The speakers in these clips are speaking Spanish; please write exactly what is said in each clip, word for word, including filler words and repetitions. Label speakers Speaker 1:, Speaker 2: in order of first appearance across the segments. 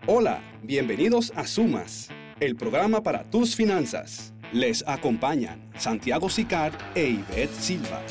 Speaker 1: Hola, bienvenidos a Sumas, el programa para tus finanzas. Les acompañan Santiago Sicard e Ivette Silva.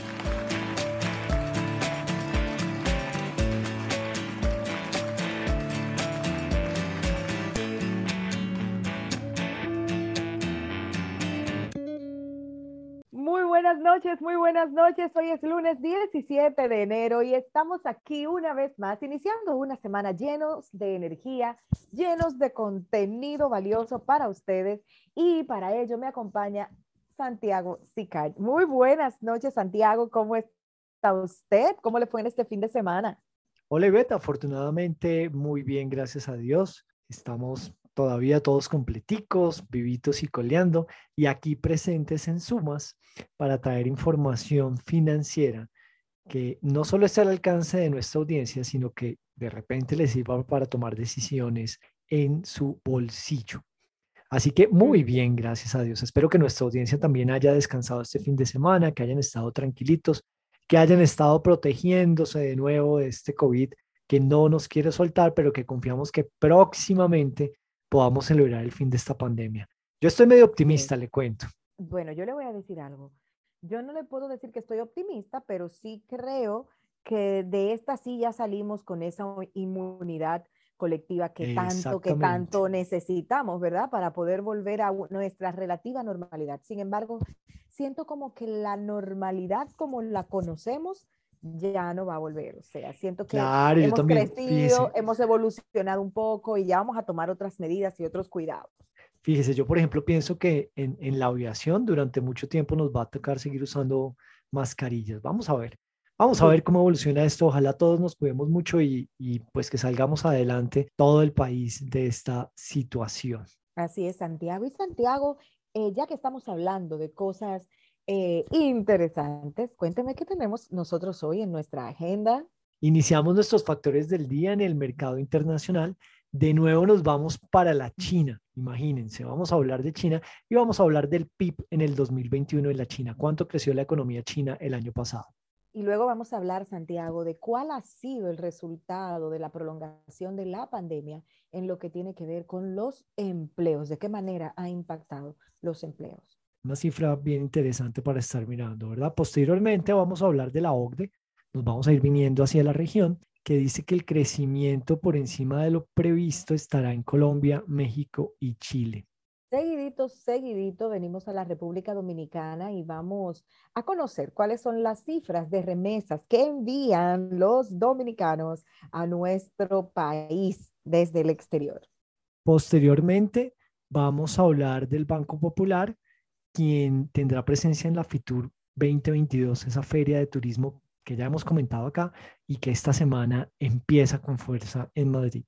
Speaker 2: Muy buenas noches, muy buenas noches. Hoy es lunes diecisiete de enero y estamos aquí una vez más, iniciando una semana llenos de energía, llenos de contenido valioso para ustedes, y para ello me acompaña Santiago Sicard. Muy buenas noches, Santiago. ¿Cómo está usted? ¿Cómo le fue en este fin de semana?
Speaker 3: Hola Ivette, afortunadamente muy bien, gracias a Dios. Estamos todavía todos completicos, vivitos y coleando, y aquí presentes en Sumas para traer información financiera que no solo está al alcance de nuestra audiencia, sino que de repente les sirva para tomar decisiones en su bolsillo. Así que muy bien, gracias a Dios. Espero que nuestra audiencia también haya descansado este fin de semana, que hayan estado tranquilitos, que hayan estado protegiéndose de nuevo de este COVID que no nos quiere soltar, pero que confiamos que próximamente podamos celebrar el fin de esta pandemia. Yo estoy medio optimista,
Speaker 2: Bien.
Speaker 3: le cuento.
Speaker 2: Bueno, yo le voy a decir algo. Yo no le puedo decir que estoy optimista, pero sí creo que de esta sí ya salimos con esa inmunidad colectiva que tanto, que
Speaker 3: Exactamente.
Speaker 2: tanto necesitamos, ¿verdad? Para poder volver a nuestra relativa normalidad. Sin embargo, siento como que la normalidad como la conocemos ya no va a volver. O sea, siento que
Speaker 3: Claro, yo
Speaker 2: hemos
Speaker 3: también,
Speaker 2: crecido,
Speaker 3: fíjese,
Speaker 2: hemos evolucionado un poco y ya vamos a tomar otras medidas y otros cuidados.
Speaker 3: Fíjese, yo por ejemplo pienso que en, en la aviación durante mucho tiempo nos va a tocar seguir usando mascarillas. Vamos a ver, vamos a ver
Speaker 2: Sí.
Speaker 3: cómo evoluciona esto. Ojalá todos nos cuidemos mucho y, y pues que salgamos adelante todo el país de esta situación.
Speaker 2: Así es, Santiago. Y Santiago, eh, ya que estamos hablando de cosas eh, interesantes, cuénteme qué tenemos nosotros hoy en nuestra agenda.
Speaker 3: Iniciamos nuestros factores del día en el mercado internacional. De nuevo nos vamos para la China. Imagínense, vamos a hablar de China y vamos a hablar del P I B en el dos mil veintiuno en la China. ¿Cuánto creció la economía china el año pasado?
Speaker 2: Y luego vamos a hablar, Santiago, de cuál ha sido el resultado de la prolongación de la pandemia en lo que tiene que ver con los empleos, de qué manera ha impactado los empleos.
Speaker 3: Una cifra bien interesante para estar mirando, ¿verdad? Posteriormente vamos a hablar de la O C D E, nos vamos a ir viniendo hacia la región, que dice que el crecimiento por encima de lo previsto estará en Colombia, México y Chile.
Speaker 2: Seguidito, seguidito, venimos a la República Dominicana y vamos a conocer cuáles son las cifras de remesas que envían los dominicanos a nuestro país desde el exterior.
Speaker 3: Posteriormente vamos a hablar del Banco Popular, quien tendrá presencia en la FITUR veinte veintidós, esa feria de turismo que ya hemos comentado acá y que esta semana empieza con fuerza en Madrid.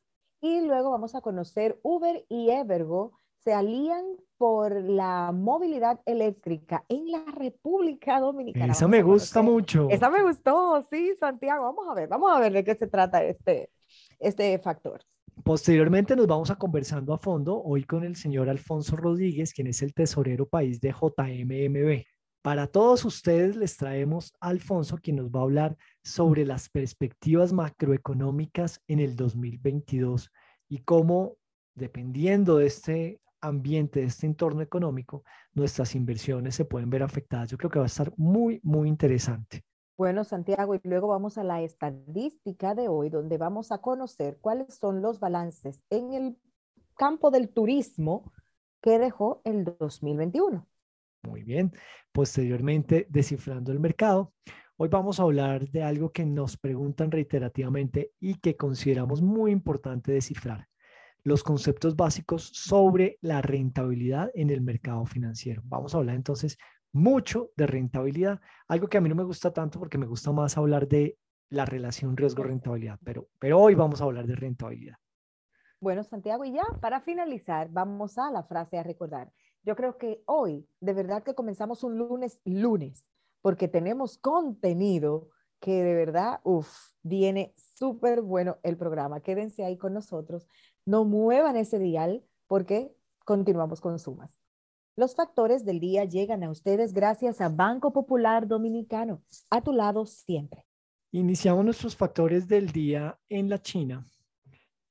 Speaker 2: Y luego vamos a conocer Uber y Evergo se alían por la movilidad eléctrica en la República Dominicana.
Speaker 3: Esa
Speaker 2: Vamos
Speaker 3: me
Speaker 2: a
Speaker 3: gusta
Speaker 2: conocer.
Speaker 3: mucho.
Speaker 2: Esa me gustó, sí, Santiago. Vamos a ver, vamos a ver de qué se trata este, este factor.
Speaker 3: Posteriormente nos vamos a conversando a fondo hoy con el señor Alfonso Rodríguez, quien es el tesorero país de J M M B. Para todos ustedes les traemos a Alfonso, quien nos va a hablar sobre las perspectivas macroeconómicas en el dos mil veintidós y cómo, dependiendo de este ambiente, de este entorno económico, nuestras inversiones se pueden ver afectadas. Yo creo que va a estar muy, muy interesante.
Speaker 2: Bueno, Santiago, y luego vamos a la estadística de hoy, donde vamos a conocer cuáles son los balances en el campo del turismo que dejó el dos mil veintiuno.
Speaker 3: Muy bien. Posteriormente, descifrando el mercado. Hoy vamos a hablar de algo que nos preguntan reiterativamente y que consideramos muy importante descifrar. Los conceptos básicos sobre la rentabilidad en el mercado financiero. Vamos a hablar entonces mucho de rentabilidad, algo que a mí no me gusta tanto porque me gusta más hablar de la relación riesgo-rentabilidad, pero, pero hoy vamos a hablar de rentabilidad.
Speaker 2: Bueno, Santiago, y ya para finalizar, vamos a la frase a recordar. Yo creo que hoy, de verdad que comenzamos un lunes, lunes, porque tenemos contenido que de verdad, uff, viene súper bueno el programa. Quédense ahí con nosotros, no muevan ese dial porque continuamos con Sumas. Los factores del día llegan a ustedes gracias a Banco Popular Dominicano, a tu lado siempre.
Speaker 3: Iniciamos nuestros factores del día en la China,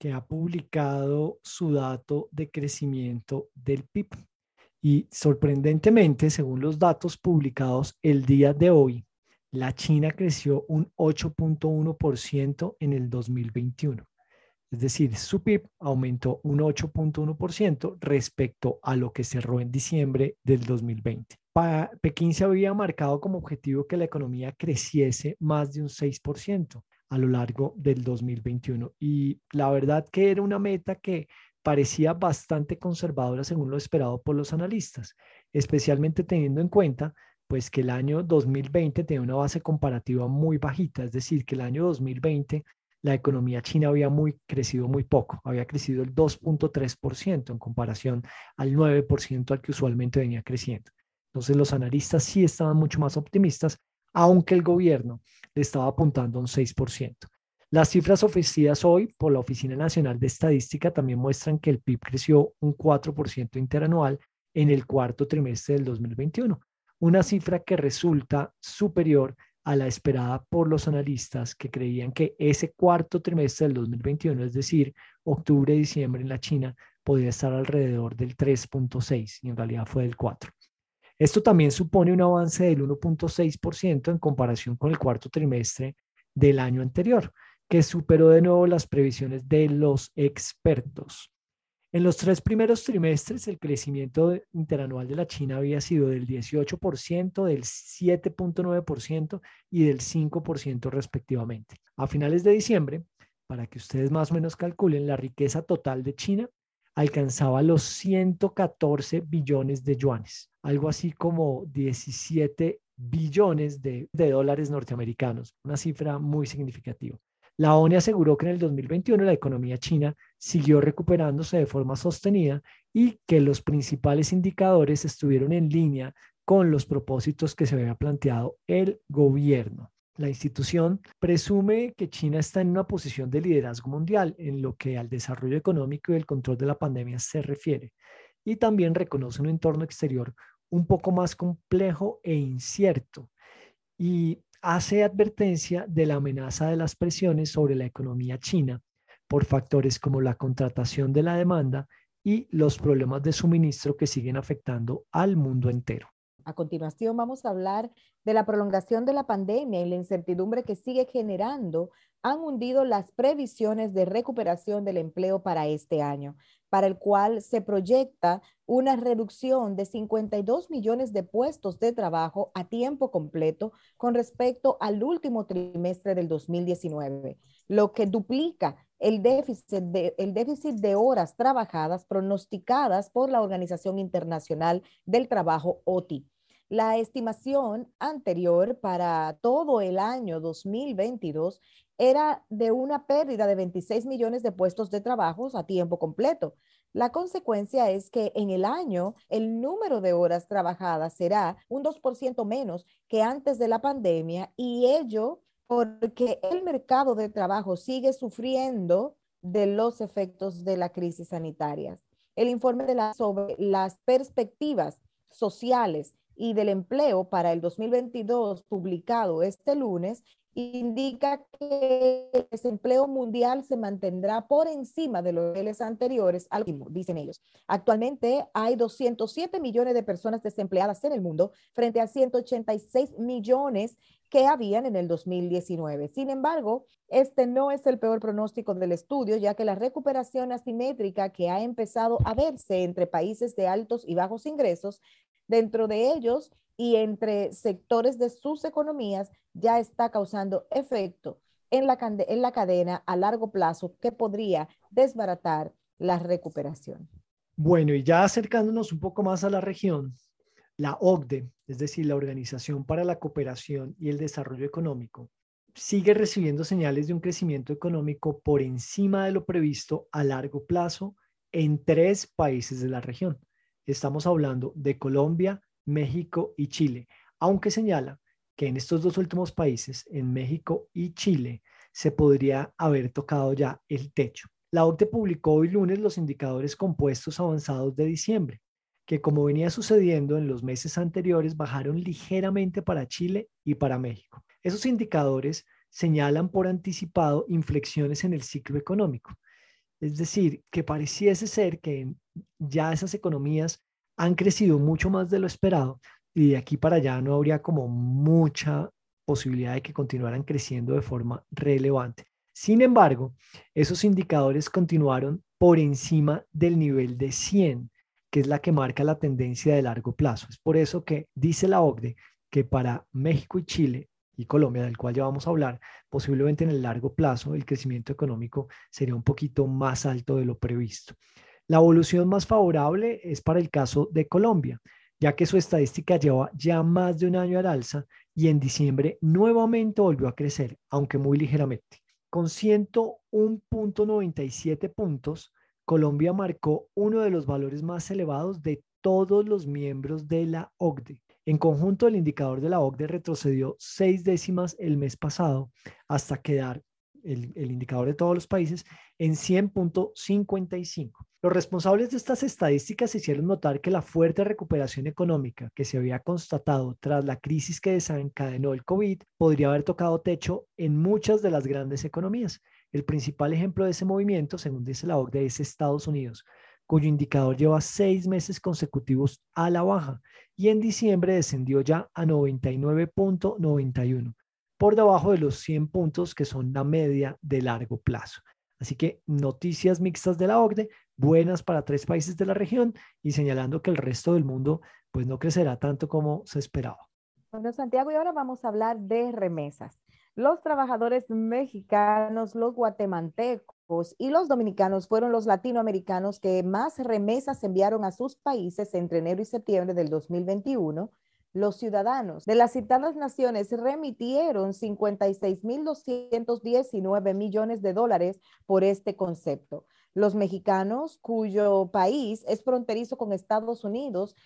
Speaker 3: que ha publicado su dato de crecimiento del P I B. Y sorprendentemente, según los datos publicados el día de hoy, la China creció un ocho punto uno por ciento en el dos mil veintiuno. Es decir, su P I B aumentó un ocho punto uno por ciento respecto a lo que cerró en diciembre del dos mil veinte. Pa- Pekín se había marcado como objetivo que la economía creciese más de un seis por ciento a lo largo del dos mil veintiuno. Y la verdad que era una meta que parecía bastante conservadora según lo esperado por los analistas, especialmente teniendo en cuenta pues que el año dos mil veinte tenía una base comparativa muy bajita, es decir, que el año dos mil veinte la economía china había muy, crecido muy poco, había crecido el dos punto tres por ciento en comparación al nueve por ciento al que usualmente venía creciendo. Entonces los analistas sí estaban mucho más optimistas, aunque el gobierno le estaba apuntando a un seis por ciento. Las cifras ofrecidas hoy por la Oficina Nacional de Estadística también muestran que el P I B creció un cuatro por ciento interanual en el cuarto trimestre del dos mil veintiuno, una cifra que resulta superior a la esperada por los analistas que creían que ese cuarto trimestre del dos mil veintiuno, es decir, octubre y diciembre en la China, podía estar alrededor del tres punto seis y en realidad fue del cuatro. Esto también supone un avance del uno punto seis por ciento en comparación con el cuarto trimestre del año anterior, que superó de nuevo las previsiones de los expertos. En los tres primeros trimestres, el crecimiento interanual de la China había sido del dieciocho por ciento, del siete punto nueve por ciento y del cinco por ciento respectivamente. A finales de diciembre, para que ustedes más o menos calculen, la riqueza total de China alcanzaba los ciento catorce billones de yuanes, algo así como diecisiete billones de, de dólares norteamericanos, una cifra muy significativa. La O N U aseguró que en el dos mil veintiuno la economía china siguió recuperándose de forma sostenida y que los principales indicadores estuvieron en línea con los propósitos que se había planteado el gobierno. La institución presume que China está en una posición de liderazgo mundial en lo que al desarrollo económico y el control de la pandemia se refiere, y también reconoce un entorno exterior un poco más complejo e incierto, y hace advertencia de la amenaza de las presiones sobre la economía china por factores como la contratación de la demanda y los problemas de suministro que siguen afectando al mundo entero.
Speaker 2: A continuación vamos a hablar de la prolongación de la pandemia y la incertidumbre que sigue generando han hundido las previsiones de recuperación del empleo para este año, para el cual se proyecta una reducción de cincuenta y dos millones de puestos de trabajo a tiempo completo con respecto al último trimestre del dos mil diecinueve, lo que duplica el déficit de, el déficit de horas trabajadas pronosticadas por la Organización Internacional del Trabajo, O T I. La estimación anterior para todo el año dos mil veintidós era de una pérdida de veintiséis millones de puestos de trabajo a tiempo completo. La consecuencia es que en el año el número de horas trabajadas será un dos por ciento menos que antes de la pandemia, y ello porque el mercado de trabajo sigue sufriendo de los efectos de la crisis sanitaria. El informe de la, sobre las perspectivas sociales y del empleo para el dos mil veintidós, publicado este lunes, indica que el desempleo mundial se mantendrá por encima de los niveles anteriores al último, dicen ellos. Actualmente hay doscientos siete millones de personas desempleadas en el mundo frente a ciento ochenta y seis millones que habían en el dos mil diecinueve. Sin embargo, este no es el peor pronóstico del estudio, ya que la recuperación asimétrica que ha empezado a verse entre países de altos y bajos ingresos, dentro de ellos y entre sectores de sus economías, ya está causando efecto en la, en la cadena a largo plazo que podría desbaratar la recuperación.
Speaker 3: Bueno, y ya acercándonos un poco más a la región, la O C D E, es decir, la Organización para la Cooperación y el Desarrollo Económico, sigue recibiendo señales de un crecimiento económico por encima de lo previsto a largo plazo en tres países de la región. Estamos hablando de Colombia, México y Chile, aunque señala que en estos dos últimos países, en México y Chile, se podría haber tocado ya el techo. La O C D E publicó hoy lunes los indicadores compuestos avanzados de diciembre, que como venía sucediendo en los meses anteriores, bajaron ligeramente para Chile y para México. Esos indicadores señalan por anticipado inflexiones en el ciclo económico. Es decir, que pareciese ser que ya esas economías han crecido mucho más de lo esperado y de aquí para allá no habría como mucha posibilidad de que continuaran creciendo de forma relevante. Sin embargo, esos indicadores continuaron por encima del nivel de cien, que es la que marca la tendencia de largo plazo. Es por eso que dice la O C D E que para México y Chile y Colombia, del cual ya vamos a hablar, posiblemente en el largo plazo el crecimiento económico sería un poquito más alto de lo previsto. La evolución más favorable es para el caso de Colombia, ya que su estadística lleva ya más de un año al alza y en diciembre nuevamente volvió a crecer, aunque muy ligeramente. Con ciento uno punto noventa y siete puntos, Colombia marcó uno de los valores más elevados de todos los miembros de la O C D E. En conjunto, el indicador de la O C D E retrocedió seis décimas el mes pasado hasta quedar el, el indicador de todos los países en cien punto cincuenta y cinco. Los responsables de estas estadísticas hicieron notar que la fuerte recuperación económica que se había constatado tras la crisis que desencadenó el COVID podría haber tocado techo en muchas de las grandes economías. El principal ejemplo de ese movimiento, según dice la O C D E, es Estados Unidos, cuyo indicador lleva seis meses consecutivos a la baja y en diciembre descendió ya a noventa y nueve punto noventa y uno, por debajo de los cien puntos que son la media de largo plazo. Así que noticias mixtas de la O C D E, buenas para tres países de la región y señalando que el resto del mundo pues no crecerá tanto como se esperaba.
Speaker 2: Bueno, Santiago, y ahora vamos a hablar de remesas. Los trabajadores mexicanos, los guatemaltecos y los dominicanos fueron los latinoamericanos que más remesas enviaron a sus países entre enero y septiembre del dos mil veintiuno. Los ciudadanos de las citadas naciones remitieron cincuenta y seis mil doscientos diecinueve millones de dólares por este concepto. Los mexicanos, cuyo país es fronterizo con Estados Unidos,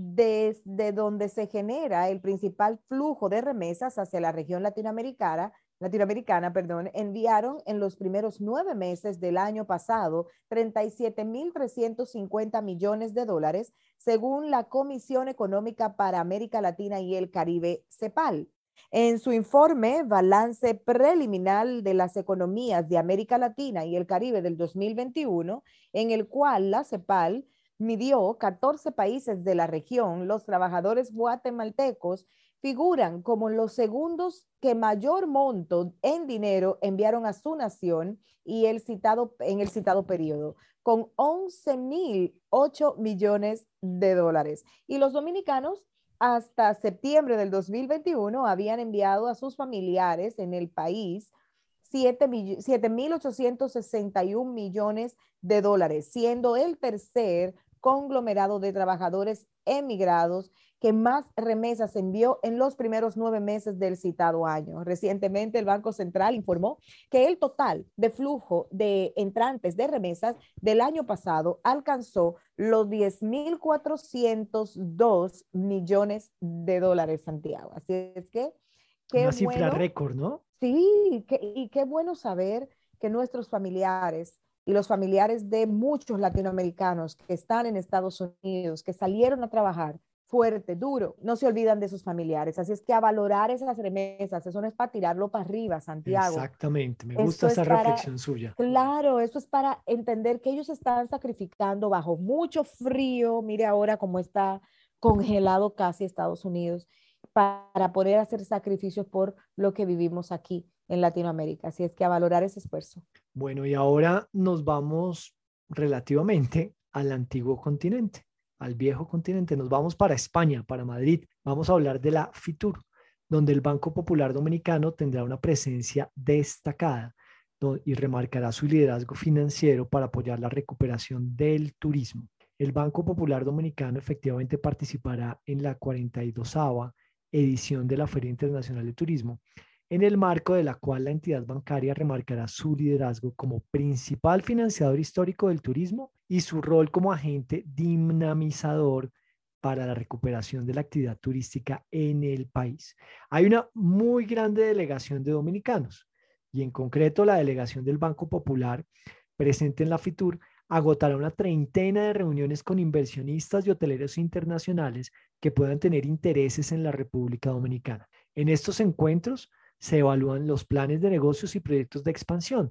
Speaker 2: desde donde se genera el principal flujo de remesas hacia la región latinoamericana, latinoamericana, perdón, enviaron en los primeros nueve meses del año pasado treinta y siete mil trescientos cincuenta millones de dólares, según la Comisión Económica para América Latina y el Caribe, CEPAL. En su informe Balance Preliminar de las Economías de América Latina y el Caribe del dos mil veintiuno, en el cual la CEPAL midió catorce países de la región, los trabajadores guatemaltecos figuran como los segundos que mayor monto en dinero enviaron a su nación y el citado, en el citado periodo, con once mil ocho millones de dólares. Y los dominicanos hasta septiembre del dos mil veintiuno habían enviado a sus familiares en el país siete mil ochocientos sesenta y un millones de dólares, siendo el tercer conglomerado de trabajadores emigrados que más remesas envió en los primeros nueve meses del citado año. Recientemente el Banco Central informó que el total de flujo de entrantes de remesas del año pasado alcanzó los diez mil cuatrocientos dos millones de dólares, Santiago. Así es que qué
Speaker 3: Una cifra
Speaker 2: bueno,
Speaker 3: récord, ¿no?
Speaker 2: sí, que, y qué bueno saber que nuestros familiares y los familiares de muchos latinoamericanos que están en Estados Unidos, que salieron a trabajar fuerte, duro, no se olvidan de sus familiares. Así es que a valorar esas remesas, eso no es para tirarlo para arriba, Santiago.
Speaker 3: Exactamente, me gusta
Speaker 2: Eso
Speaker 3: esa
Speaker 2: es para,
Speaker 3: reflexión suya.
Speaker 2: claro, eso es para entender que ellos están sacrificando bajo mucho frío. Mire ahora cómo está congelado casi Estados Unidos para poder hacer sacrificios por lo que vivimos aquí en Latinoamérica. Así es que a valorar ese esfuerzo.
Speaker 3: Bueno, y ahora nos vamos relativamente al antiguo continente, al viejo continente. Nos vamos para España, para Madrid. Vamos a hablar de la FITUR, donde el Banco Popular Dominicano tendrá una presencia destacada y remarcará su liderazgo financiero para apoyar la recuperación del turismo. El Banco Popular Dominicano efectivamente participará en la cuarenta y dosava edición de la Feria Internacional de Turismo, en el marco de la cual la entidad bancaria remarcará su liderazgo como principal financiador histórico del turismo y su rol como agente dinamizador para la recuperación de la actividad turística en el país. Hay una muy grande delegación de dominicanos y en concreto la delegación del Banco Popular presente en la FITUR agotará una treintena de reuniones con inversionistas y hoteleros internacionales que puedan tener intereses en la República Dominicana. En estos encuentros se evalúan los planes de negocios y proyectos de expansión,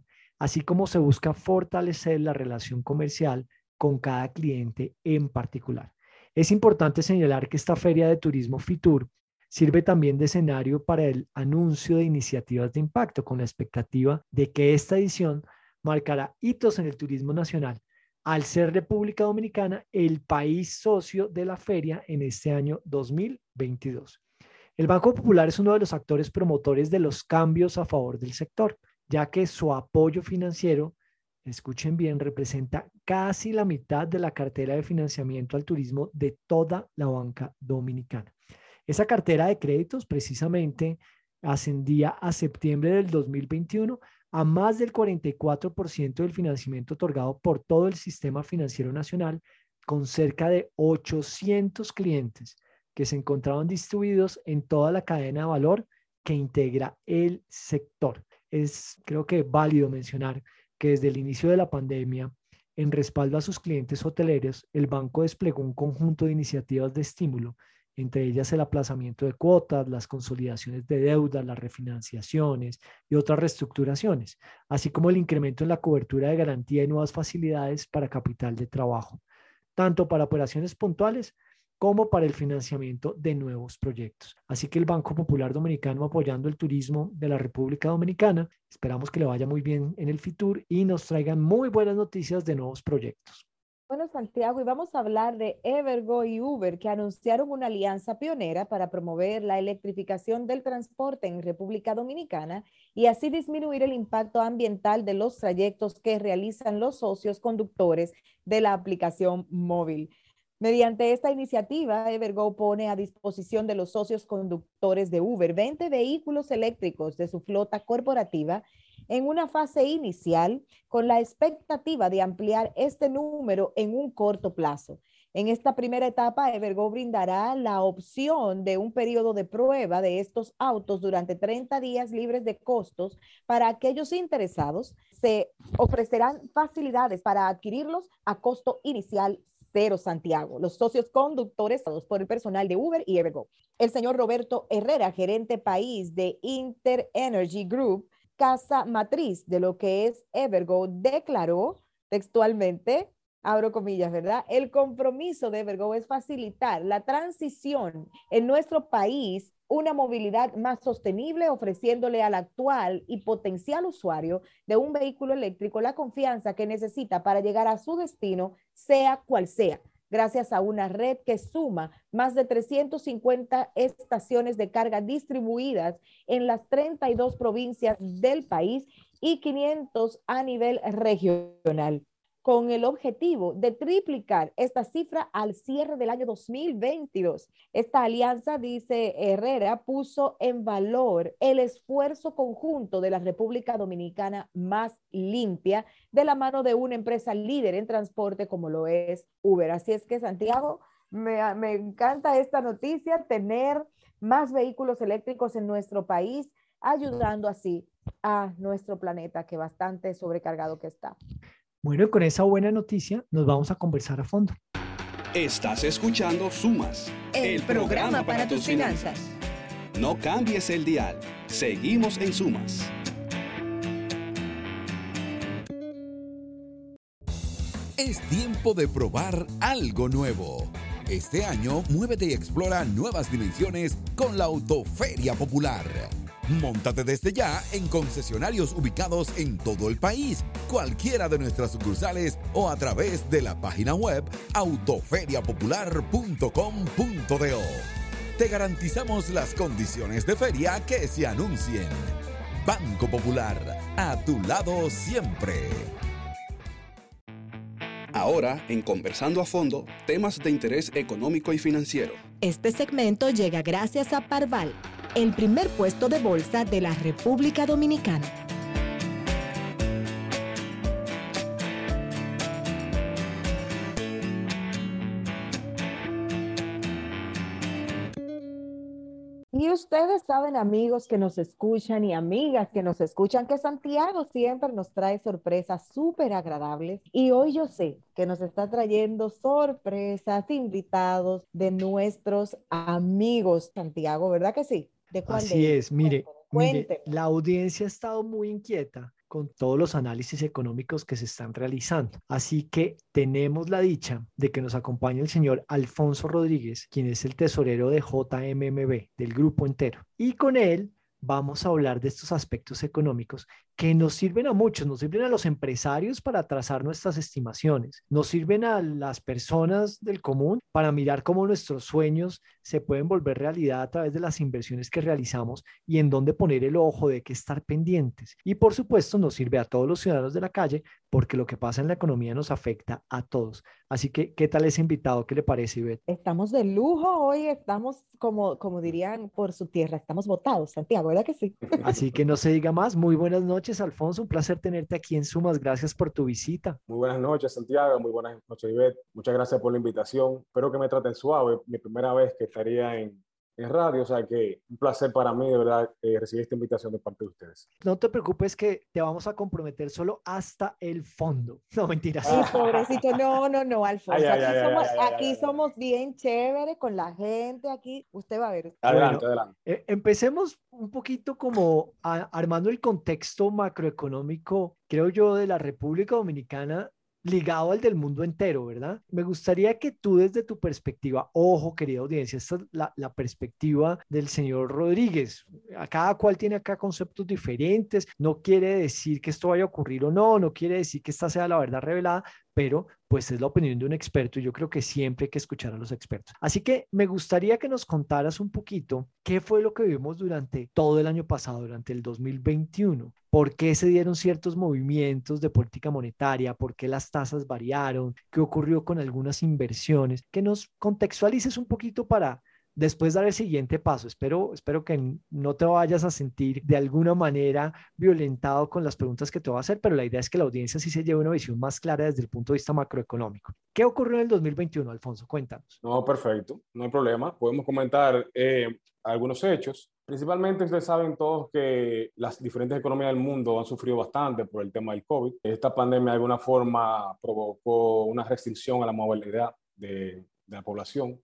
Speaker 3: así como se busca fortalecer la relación comercial con cada cliente en particular. Es importante señalar que esta Feria de Turismo Fitur sirve también de escenario para el anuncio de iniciativas de impacto, con la expectativa de que esta edición marcará hitos en el turismo nacional, al ser República Dominicana el país socio de la feria en este año dos mil veintidós. El Banco Popular es uno de los actores promotores de los cambios a favor del sector, ya que su apoyo financiero, escuchen bien, representa casi la mitad de la cartera de financiamiento al turismo de toda la banca dominicana. Esa cartera de créditos precisamente ascendía a septiembre del dos mil veintiuno a más del cuarenta y cuatro por ciento del financiamiento otorgado por todo el sistema financiero nacional, con cerca de ochocientos clientes que se encontraban distribuidos en toda la cadena de valor que integra el sector. Es, creo que, válido mencionar que desde el inicio de la pandemia, en respaldo a sus clientes hoteleros, el banco desplegó un conjunto de iniciativas de estímulo, entre ellas el aplazamiento de cuotas, las consolidaciones de deuda, las refinanciaciones y otras reestructuraciones, así como el incremento en la cobertura de garantía y nuevas facilidades para capital de trabajo, tanto para operaciones puntuales como para el financiamiento de nuevos proyectos. Así que el Banco Popular Dominicano, apoyando el turismo de la República Dominicana, esperamos que le vaya muy bien en el Fitur y nos traigan muy buenas noticias de nuevos proyectos.
Speaker 2: Bueno, Santiago, y vamos a hablar de Evergo y Uber, que anunciaron una alianza pionera para promover la electrificación del transporte en República Dominicana y así disminuir el impacto ambiental de los trayectos que realizan los socios conductores de la aplicación móvil. Mediante esta iniciativa, Evergo pone a disposición de los socios conductores de Uber veinte vehículos eléctricos de su flota corporativa en una fase inicial, con la expectativa de ampliar este número en un corto plazo. En esta primera etapa, Evergo brindará la opción de un periodo de prueba de estos autos durante treinta días libres de costos para aquellos interesados. Se ofrecerán facilidades para adquirirlos a costo inicial cero, Santiago. Los socios conductores por el personal de Uber y Evergo. El señor Roberto Herrera, gerente país de Inter Energy Group, casa matriz de lo que es Evergo, declaró textualmente, abro comillas, ¿verdad? El compromiso de Evergo es facilitar la transición en nuestro país, una movilidad más sostenible, ofreciéndole al actual y potencial usuario de un vehículo eléctrico la confianza que necesita para llegar a su destino, sea cual sea, gracias a una red que suma más de trescientas cincuenta estaciones de carga distribuidas en las treinta y dos provincias del país y quinientos a nivel regional, con el objetivo de triplicar esta cifra al cierre del año dos mil veintidós. Esta alianza, dice Herrera, puso en valor el esfuerzo conjunto de la República Dominicana más limpia de la mano de una empresa líder en transporte como lo es Uber. Así es que, Santiago, me, me encanta esta noticia, tener más vehículos eléctricos en nuestro país, ayudando así a nuestro planeta, que bastante sobrecargado que está.
Speaker 3: Bueno, y con esa buena noticia nos vamos a conversar a fondo.
Speaker 1: Estás escuchando Sumas,
Speaker 4: el, el programa, programa para, para tus finanzas.
Speaker 1: finanzas. No cambies el dial. Seguimos en Sumas.
Speaker 5: Es tiempo de probar algo nuevo. Este año, muévete y explora nuevas dimensiones con la Autoferia Popular. Móntate desde ya en concesionarios ubicados en todo el país, cualquiera de nuestras sucursales o a través de la página web autoferia popular punto com punto do. Te garantizamos las condiciones de feria que se anuncien. Banco Popular, a tu lado siempre.
Speaker 1: Ahora, en Conversando a Fondo, temas de interés económico y financiero.
Speaker 4: Este segmento llega gracias a Parval, el primer puesto de bolsa de la República Dominicana.
Speaker 2: Y ustedes saben, amigos que nos escuchan y amigas que nos escuchan, que Santiago siempre nos trae sorpresas súper agradables. Y hoy yo sé que nos está trayendo sorpresas, invitados de nuestros amigos, Santiago, ¿verdad que sí? ¿De cuál
Speaker 3: Así
Speaker 2: de
Speaker 3: es, mire,
Speaker 2: Cuénteme,
Speaker 3: mire,
Speaker 2: cuénteme.
Speaker 3: la audiencia ha estado muy inquieta con todos los análisis económicos que se están realizando. Así que tenemos la dicha de que nos acompañe el señor Alfonso Rodríguez, quien es el tesorero de J M M B, del grupo entero. Y con él vamos a hablar de estos aspectos económicos que nos sirven a muchos, nos sirven a los empresarios para trazar nuestras estimaciones, nos sirven a las personas del común para mirar cómo nuestros sueños se pueden volver realidad a través de las inversiones que realizamos y en dónde poner el ojo, de qué estar pendientes. Y por supuesto nos sirve a todos los ciudadanos de la calle porque lo que pasa en la economía nos afecta a todos. Así que, ¿qué tal ese invitado? ¿Qué le parece, Ivette?
Speaker 2: Estamos de lujo hoy, estamos como, como dirían por su tierra, estamos botados, Santiago, ¿verdad que sí?
Speaker 3: Así que no se diga más. Muy buenas noches, Alfonso. Un placer tenerte aquí en Sumas. Gracias por tu visita.
Speaker 6: Muy buenas noches, Santiago. Muy buenas noches, Ivette. Muchas gracias por la invitación. Espero que me traten suave. Mi primera vez que estaría en, en radio, o sea que un placer para mí, de verdad, eh, recibir esta invitación de parte de ustedes.
Speaker 3: No te preocupes que te vamos a comprometer solo hasta el fondo. No, mentiras.
Speaker 2: Ay, pobrecito, no, no, no, Alfonso.
Speaker 6: Ay, ay,
Speaker 2: aquí
Speaker 6: ay,
Speaker 2: somos,
Speaker 6: ay, ay,
Speaker 2: aquí
Speaker 6: ay, ay.
Speaker 2: somos bien chéveres con la gente aquí. Usted va a ver.
Speaker 6: Adelante,
Speaker 3: Bueno,
Speaker 6: adelante.
Speaker 3: eh, empecemos un poquito como a- armando el contexto macroeconómico, creo yo, de la República Dominicana ligado al del mundo entero, ¿verdad? Me gustaría que tú desde tu perspectiva, ojo, querida audiencia, esta es la, la perspectiva del señor Rodríguez. A cada cual tiene acá conceptos diferentes, no quiere decir que esto vaya a ocurrir o no, no quiere decir que esta sea la verdad revelada, pero pues es la opinión de un experto y yo creo que siempre hay que escuchar a los expertos. Así que me gustaría que nos contaras un poquito qué fue lo que vimos durante todo el año pasado, durante el dos mil veintiuno. ¿Por qué se dieron ciertos movimientos de política monetaria? ¿Por qué las tasas variaron? ¿Qué ocurrió con algunas inversiones? Que nos contextualices un poquito para después dar el siguiente paso. Espero, espero que no te vayas a sentir de alguna manera violentado con las preguntas que te voy a hacer, pero la idea es que la audiencia sí se lleve una visión más clara desde el punto de vista macroeconómico. ¿Qué ocurrió en el dos mil veintiuno, Alfonso? Cuéntanos.
Speaker 6: No, perfecto, no hay problema. Podemos comentar eh, algunos hechos. Principalmente ustedes saben todos que las diferentes economías del mundo han sufrido bastante por el tema del COVID. Esta pandemia de alguna forma provocó una restricción a la movilidad de, de la población.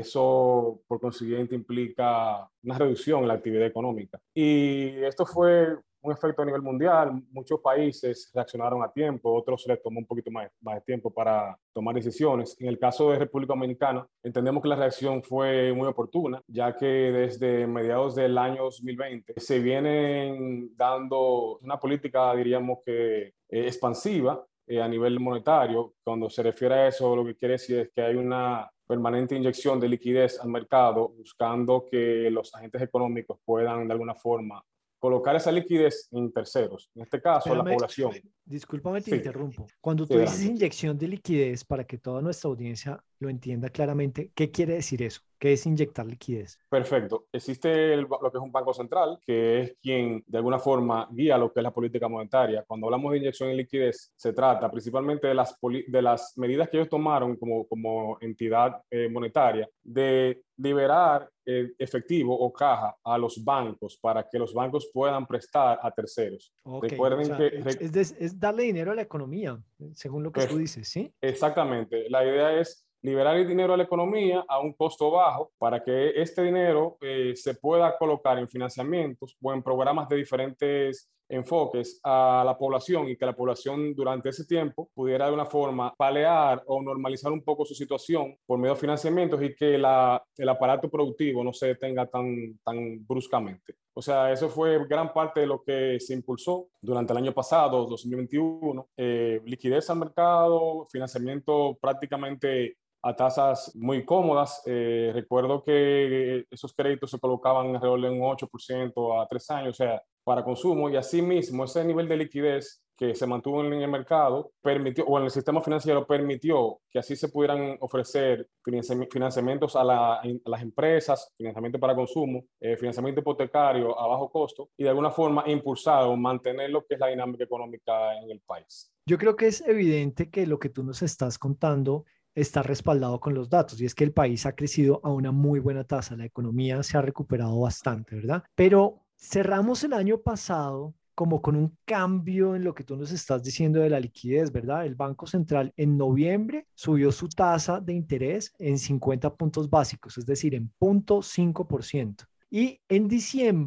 Speaker 6: Eso, por consiguiente, implica una reducción en la actividad económica. Y esto fue un efecto a nivel mundial. Muchos países reaccionaron a tiempo, otros les tomó un poquito más, más de tiempo para tomar decisiones. En el caso de República Dominicana, entendemos que la reacción fue muy oportuna, ya que desde mediados del año dos mil veinte se vienen dando una política, diríamos que eh, expansiva eh, a nivel monetario. Cuando se refiere a eso, lo que quiere decir es que hay una permanente inyección de liquidez al mercado, buscando que los agentes económicos puedan de alguna forma colocar esa liquidez en terceros, en este caso
Speaker 3: Espérame,
Speaker 6: la población.
Speaker 3: Discúlpame, te
Speaker 6: Sí.
Speaker 3: interrumpo. Cuando
Speaker 6: Sí,
Speaker 3: tú dices
Speaker 6: adelante.
Speaker 3: inyección de liquidez, para que toda nuestra audiencia lo entienda claramente, ¿qué quiere decir eso? ¿Qué es inyectar liquidez?
Speaker 6: Perfecto. Existe el- lo que es un banco central, que es quien de alguna forma guía lo que es la política monetaria. Cuando hablamos de inyección de liquidez, se trata principalmente de las, poli- de las medidas que ellos tomaron como, como entidad eh, monetaria, de liberar eh, efectivo o caja a los bancos para que los bancos puedan prestar a terceros.
Speaker 3: Ok,
Speaker 6: Recuerden
Speaker 3: o sea,
Speaker 6: que...
Speaker 3: es, es des- es darle dinero a la economía, según lo que tú
Speaker 6: Perf-
Speaker 3: dices, ¿sí?
Speaker 6: Exactamente. La idea es liberar el dinero a la economía a un costo bajo para que este dinero eh, se pueda colocar en financiamientos o en programas de diferentes enfoques a la población y que la población durante ese tiempo pudiera de una forma paliar o normalizar un poco su situación por medio de financiamientos y que la, el aparato productivo no se detenga tan, tan bruscamente. O sea, eso fue gran parte de lo que se impulsó durante el año pasado, dos mil veintiuno. Eh, liquidez al mercado, financiamiento prácticamente a tasas muy cómodas. Eh, recuerdo que esos créditos se colocaban alrededor de un ocho por ciento a tres años, o sea, para consumo, y asimismo ese nivel de liquidez que se mantuvo en el mercado permitió, o en el sistema financiero permitió que así se pudieran ofrecer financiamientos a, la, a las empresas, financiamiento para consumo, eh, financiamiento hipotecario a bajo costo y de alguna forma impulsar o mantener lo que es la dinámica económica en el país.
Speaker 3: Yo creo que es evidente que lo que tú nos estás contando está respaldado con los datos y es que el país ha crecido a una muy buena tasa, la economía se ha recuperado bastante, ¿verdad? Pero cerramos el año pasado como con un cambio en lo que tú nos estás diciendo de la liquidez, ¿verdad? El Banco Central en noviembre subió su tasa de interés en cincuenta puntos básicos, es decir, en cero punto cinco por ciento. Y en diciembre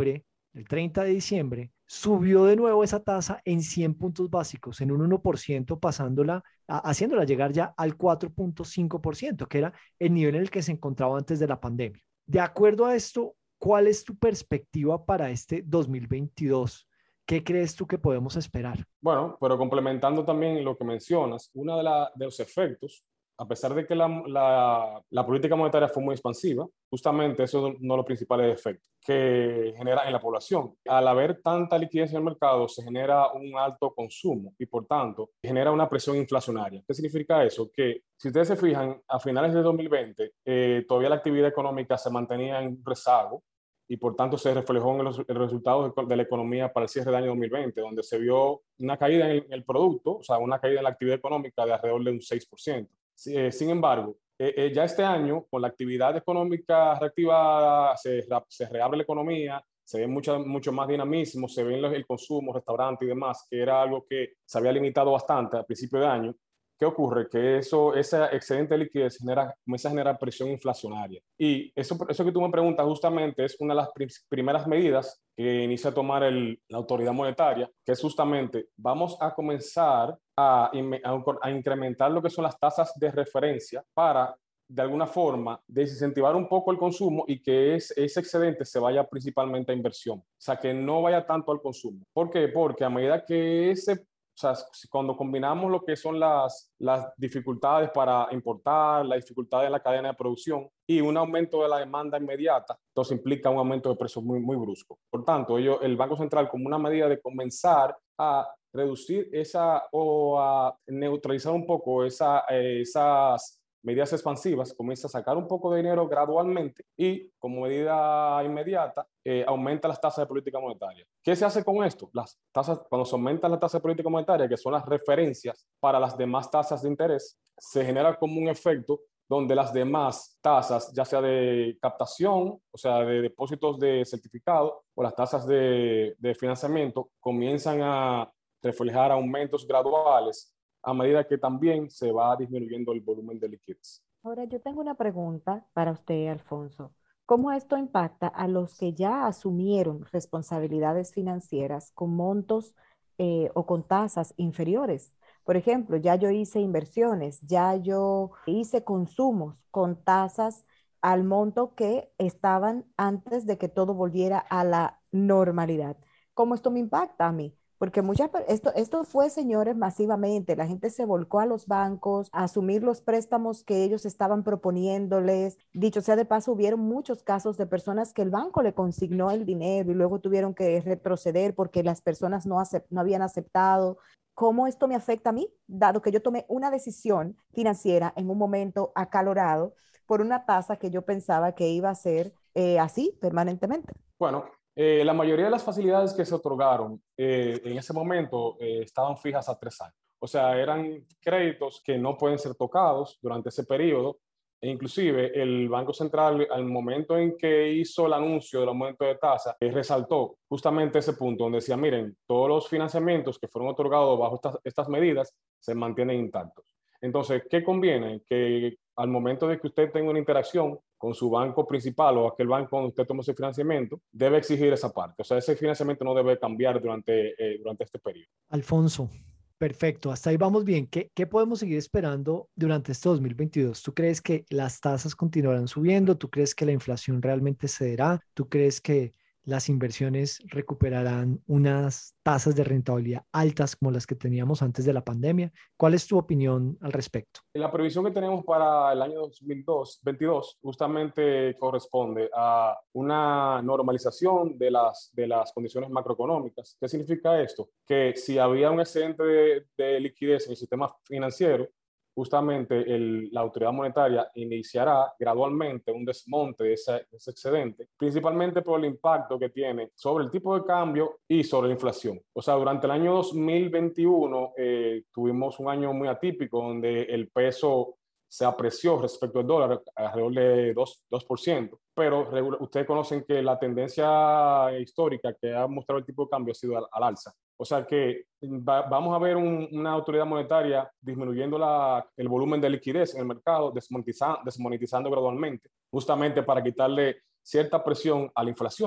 Speaker 3: el treinta de diciembre, subió de nuevo esa tasa en cien puntos básicos, en un uno por ciento, pasándola, a, haciéndola llegar ya al cuatro punto cinco por ciento, que era el nivel en el que se encontraba antes de la pandemia. De acuerdo a esto, ¿cuál es tu perspectiva para este dos mil veintidós? ¿Qué crees tú que podemos esperar?
Speaker 6: Bueno, pero complementando también lo que mencionas, uno de, la, de los efectos, a pesar de que la, la, la política monetaria fue muy expansiva, justamente eso es uno de los principales efectos que genera en la población. Al haber tanta liquidez en el mercado, se genera un alto consumo y, por tanto, genera una presión inflacionaria. ¿Qué significa eso? Que, si ustedes se fijan, a finales de dos mil veinte, eh, todavía la actividad económica se mantenía en rezago, y por tanto se reflejó en los, en los resultados de la economía para el cierre del año dos mil veinte, donde se vio una caída en el, en el producto, o sea, una caída en la actividad económica de alrededor de un seis por ciento. Eh, sin embargo, eh, eh, ya este año, con la actividad económica reactivada, se, se reabre la economía, se ve mucho, mucho más dinamismo, se ve el consumo, restaurante y demás, que era algo que se había limitado bastante al principio de año. ¿Qué ocurre? Que eso, esa excedente de liquidez genera, comienza a generar presión inflacionaria. Y eso, eso que tú me preguntas justamente es una de las primeras medidas que inicia a tomar el, la autoridad monetaria, que es justamente vamos a comenzar a, a, a incrementar lo que son las tasas de referencia para, de alguna forma, desincentivar un poco el consumo y que es, ese excedente se vaya principalmente a inversión. O sea, que no vaya tanto al consumo. ¿Por qué? Porque a medida que ese O sea, cuando combinamos lo que son las, las dificultades para importar, la dificultad de la cadena de producción y un aumento de la demanda inmediata, entonces implica un aumento de precios muy, muy brusco. Por tanto, ellos, el Banco Central, como una medida de comenzar a reducir esa o a neutralizar un poco esa, eh, esas medidas expansivas, comienza a sacar un poco de dinero gradualmente y, como medida inmediata, eh, aumenta las tasas de política monetaria. ¿Qué se hace con esto? Las tasas, cuando se aumentan las tasas de política monetaria, que son las referencias para las demás tasas de interés, se genera como un efecto donde las demás tasas, ya sea de captación, o sea, de depósitos de certificado, o las tasas de, de financiamiento, comienzan a reflejar aumentos graduales a medida que también se va disminuyendo el volumen de liquidez.
Speaker 2: Ahora, yo tengo una pregunta para usted, Alfonso. ¿Cómo esto impacta a los que ya asumieron responsabilidades financieras con montos eh, o con tasas inferiores? Por ejemplo, ya yo hice inversiones, ya yo hice consumos con tasas al monto que estaban antes de que todo volviera a la normalidad. ¿Cómo esto me impacta a mí? Porque muchas, esto, esto fue, señores, masivamente. La gente se volcó a los bancos a asumir los préstamos que ellos estaban proponiéndoles. Dicho sea de paso, hubieron muchos casos de personas que el banco le consignó el dinero y luego tuvieron que retroceder porque las personas no, acept, no habían aceptado. ¿Cómo esto me afecta a mí? Dado que yo tomé una decisión financiera en un momento acalorado por una tasa que yo pensaba que iba a ser eh, así permanentemente.
Speaker 6: Bueno, Eh, la mayoría de las facilidades que se otorgaron eh, en ese momento eh, estaban fijas a tres años. O sea, eran créditos que no pueden ser tocados durante ese periodo. E inclusive el Banco Central, al momento en que hizo el anuncio del aumento de tasa, eh, resaltó justamente ese punto donde decía, miren, todos los financiamientos que fueron otorgados bajo estas, estas medidas se mantienen intactos. Entonces, ¿qué conviene? Que al momento de que usted tenga una interacción con su banco principal o aquel banco donde usted toma su financiamiento, debe exigir esa parte. O sea, ese financiamiento no debe cambiar durante, eh, durante este periodo.
Speaker 3: Alfonso, perfecto. Hasta ahí vamos bien. ¿Qué, qué podemos seguir esperando durante este dos mil veintidós? ¿Tú crees que las tasas continuarán subiendo? ¿Tú crees que la inflación realmente cederá? ¿Tú crees que las inversiones recuperarán unas tasas de rentabilidad altas como las que teníamos antes de la pandemia? ¿Cuál es tu opinión al respecto?
Speaker 6: La previsión que tenemos para el año dos mil veintidós justamente corresponde a una normalización de las, de las condiciones macroeconómicas. ¿Qué significa esto? Que si había un excedente de, de liquidez en el sistema financiero, justamente el, la autoridad monetaria iniciará gradualmente un desmonte de ese, de ese excedente, principalmente por el impacto que tiene sobre el tipo de cambio y sobre la inflación. O sea, durante el año dos mil veintiuno eh, tuvimos un año muy atípico donde el peso se apreció respecto al dólar alrededor de dos por ciento, pero ustedes conocen que la tendencia histórica que ha mostrado el tipo de cambio ha sido al, al alza. O sea que va, vamos a ver un, una autoridad monetaria disminuyendo la, el volumen de liquidez en el mercado, desmonetizando, desmonetizando gradualmente, justamente para quitarle cierta presión a la inflación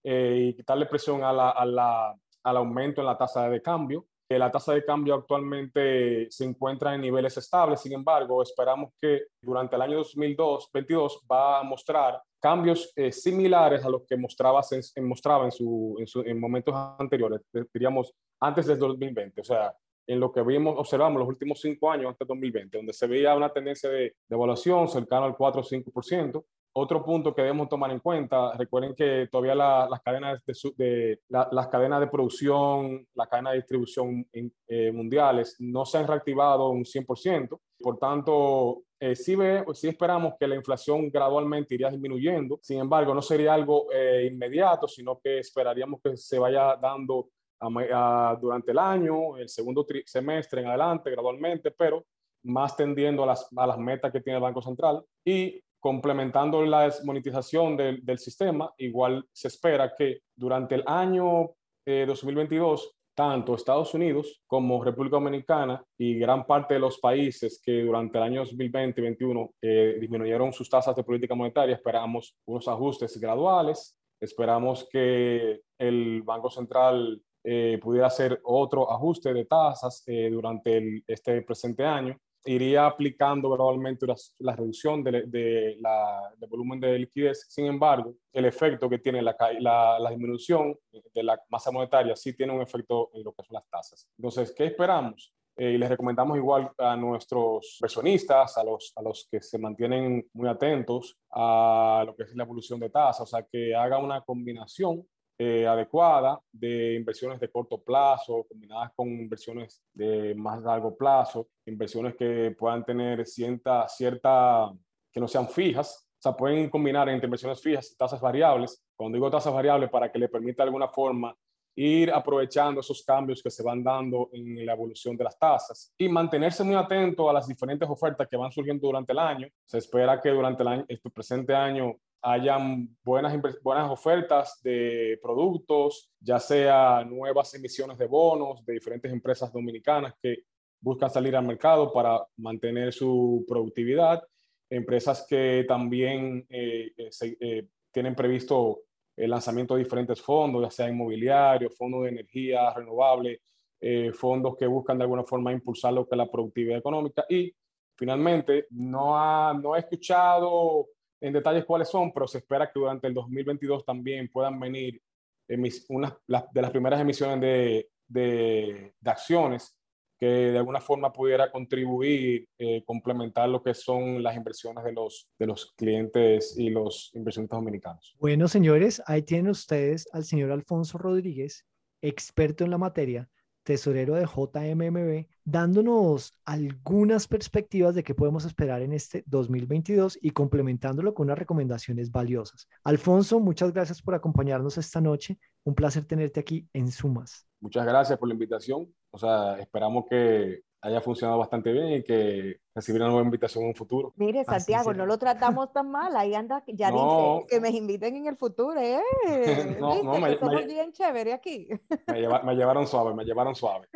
Speaker 6: eh, y quitarle presión a la, a la, al aumento en la tasa de cambio. Eh, la tasa de cambio actualmente se encuentra en niveles estables, sin embargo, esperamos que durante el año dos mil veintidós va a mostrar cambios eh, similares a los que mostraba en, mostraba en, su, en, su, en momentos anteriores, diríamos antes del dos mil veinte, o sea, en lo que vimos, observamos los últimos cinco años antes del dos mil veinte, donde se veía una tendencia de, de evaluación cercana al cuatro o cinco por ciento. Otro punto que debemos tomar en cuenta, recuerden que todavía la, las, cadenas de, de, la, las cadenas de producción, la cadena de distribución in, eh, mundiales no se han reactivado un cien por ciento. Por tanto, eh, sí, ve, sí esperamos que la inflación gradualmente iría disminuyendo. Sin embargo, no sería algo eh, inmediato, sino que esperaríamos que se vaya dando a, a, durante el año, el segundo tri, semestre en adelante, gradualmente, pero más tendiendo a las, a las metas que tiene el Banco Central. Y complementando la desmonetización del, del sistema, igual se espera que durante el año eh, dos mil veintidós, tanto Estados Unidos como República Dominicana y gran parte de los países que durante el año dos mil veinte y dos mil veintiuno eh, disminuyeron sus tasas de política monetaria, esperamos unos ajustes graduales, esperamos que el Banco Central eh, pudiera hacer otro ajuste de tasas eh, durante el, este presente año. Iría aplicando gradualmente la, la reducción de, de la, del volumen de liquidez. Sin embargo, el efecto que tiene la, la, la disminución de la masa monetaria sí tiene un efecto en lo que son las tasas. Entonces, ¿qué esperamos? Eh, y les recomendamos igual a nuestros inversionistas, a los, a los que se mantienen muy atentos a lo que es la evolución de tasas, o sea, que haga una combinación Eh, adecuada de inversiones de corto plazo, combinadas con inversiones de más largo plazo, inversiones que puedan tener cierta, cierta, que no sean fijas, o sea, pueden combinar entre inversiones fijas y tasas variables. Cuando digo tasas variables, para que le permita de alguna forma ir aprovechando esos cambios que se van dando en la evolución de las tasas y mantenerse muy atento a las diferentes ofertas que van surgiendo durante el año. Se espera que durante el año, este presente año hayan buenas, buenas ofertas de productos, ya sea nuevas emisiones de bonos de diferentes empresas dominicanas que buscan salir al mercado para mantener su productividad, empresas que también eh, se, eh, tienen previsto el lanzamiento de diferentes fondos, ya sea inmobiliario, fondos de energía renovable, eh, fondos que buscan de alguna forma impulsar lo que es la productividad económica. Y finalmente, no, ha, no he escuchado en detalles cuáles son, pero se espera que durante el dos mil veintidós también puedan venir emis, unas las, de las primeras emisiones de, de, de acciones que de alguna forma pudiera contribuir, eh, complementar lo que son las inversiones de los, de los clientes y los inversionistas dominicanos.
Speaker 3: Bueno, señores, ahí tienen ustedes al señor Alfonso Rodríguez, experto en la materia, tesorero de J M M B, dándonos algunas perspectivas de qué podemos esperar en este dos mil veintidós y complementándolo con unas recomendaciones valiosas. Alfonso, muchas gracias por acompañarnos esta noche. Un placer tenerte aquí en Sumas.
Speaker 6: Muchas gracias por la invitación. O sea, esperamos que haya funcionado bastante bien y que recibirá una nueva invitación en un futuro.
Speaker 2: Mire, Santiago, no lo tratamos tan mal. Ahí anda, ya
Speaker 6: no,
Speaker 2: dice que me inviten en el futuro. ¿eh?
Speaker 6: no,
Speaker 2: ¿Viste?
Speaker 6: no, me,
Speaker 2: que somos
Speaker 6: me,
Speaker 2: bien chévere aquí.
Speaker 6: Me, lleva, me llevaron suave, me llevaron suave.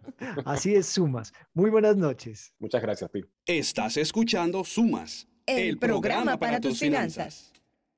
Speaker 3: Así es, Sumas. Muy buenas noches.
Speaker 6: Muchas gracias, Pi.
Speaker 1: Estás escuchando Sumas,
Speaker 4: el, el programa, programa para, para tus finanzas. finanzas.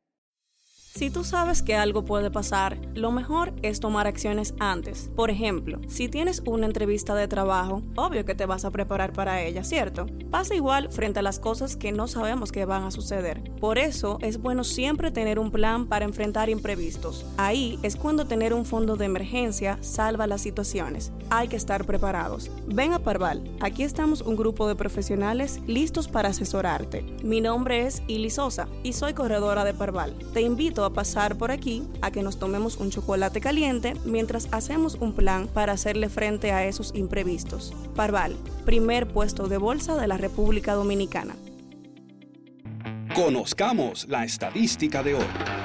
Speaker 7: Si tú sabes que algo puede pasar, lo mejor es tomar acciones antes. Por ejemplo, si tienes una entrevista de trabajo, obvio que te vas a preparar para ella, ¿cierto? Pasa igual frente a las cosas que no sabemos que van a suceder. Por eso es bueno siempre tener un plan para enfrentar imprevistos. Ahí es cuando tener un fondo de emergencia salva las situaciones. Hay que estar preparados. Ven a Parval. Aquí estamos un grupo de profesionales listos para asesorarte. Mi nombre es Ili Sosa y soy corredora de Parval. Te invito a pasar por aquí a que nos tomemos un chocolate caliente mientras hacemos un plan para hacerle frente a esos imprevistos. Parval, primer puesto de bolsa de la República Dominicana.
Speaker 1: Conozcamos la estadística de hoy.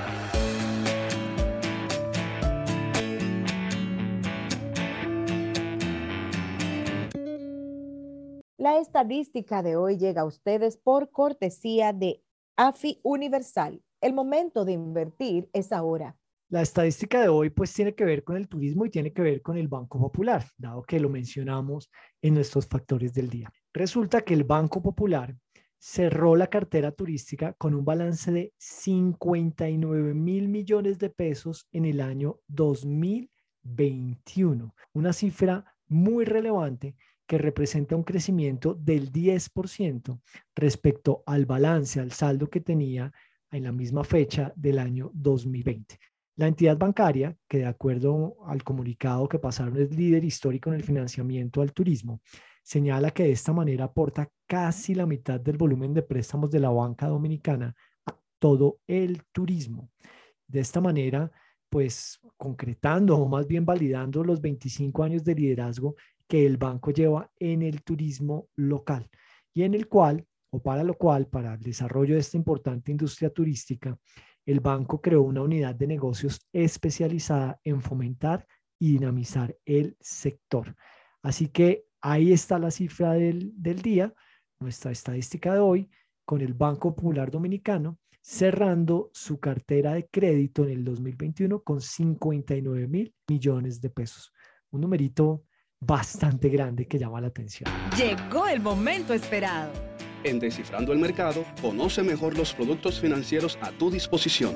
Speaker 2: La estadística de hoy llega a ustedes por cortesía de A F I Universal. El momento de invertir es ahora.
Speaker 3: La estadística de hoy pues tiene que ver con el turismo y tiene que ver con el Banco Popular, dado que lo mencionamos en nuestros factores del día. Resulta que el Banco Popular cerró la cartera turística con un balance de cincuenta y nueve mil millones de pesos en el año dos mil veintiuno, una cifra muy relevante que representa un crecimiento del diez por ciento respecto al balance, al saldo que tenía en la misma fecha del año dos mil veinte. La entidad bancaria, que de acuerdo al comunicado que pasaron es líder histórico en el financiamiento al turismo, señala que de esta manera aporta casi la mitad del volumen de préstamos de la banca dominicana a todo el turismo. De esta manera, pues concretando o más bien validando los veinticinco años de liderazgo que el banco lleva en el turismo local y en el cual, o para lo cual, para el desarrollo de esta importante industria turística, el banco creó una unidad de negocios especializada en fomentar y dinamizar el sector. Así que ahí está la cifra del, del día, nuestra estadística de hoy, con el Banco Popular Dominicano cerrando su cartera de crédito en el dos mil veintiuno con cincuenta y nueve mil millones de pesos. Un numerito bastante grande que llama la atención.
Speaker 4: Llegó el momento esperado.
Speaker 1: En Descifrando el Mercado, conoce mejor los productos financieros a tu disposición.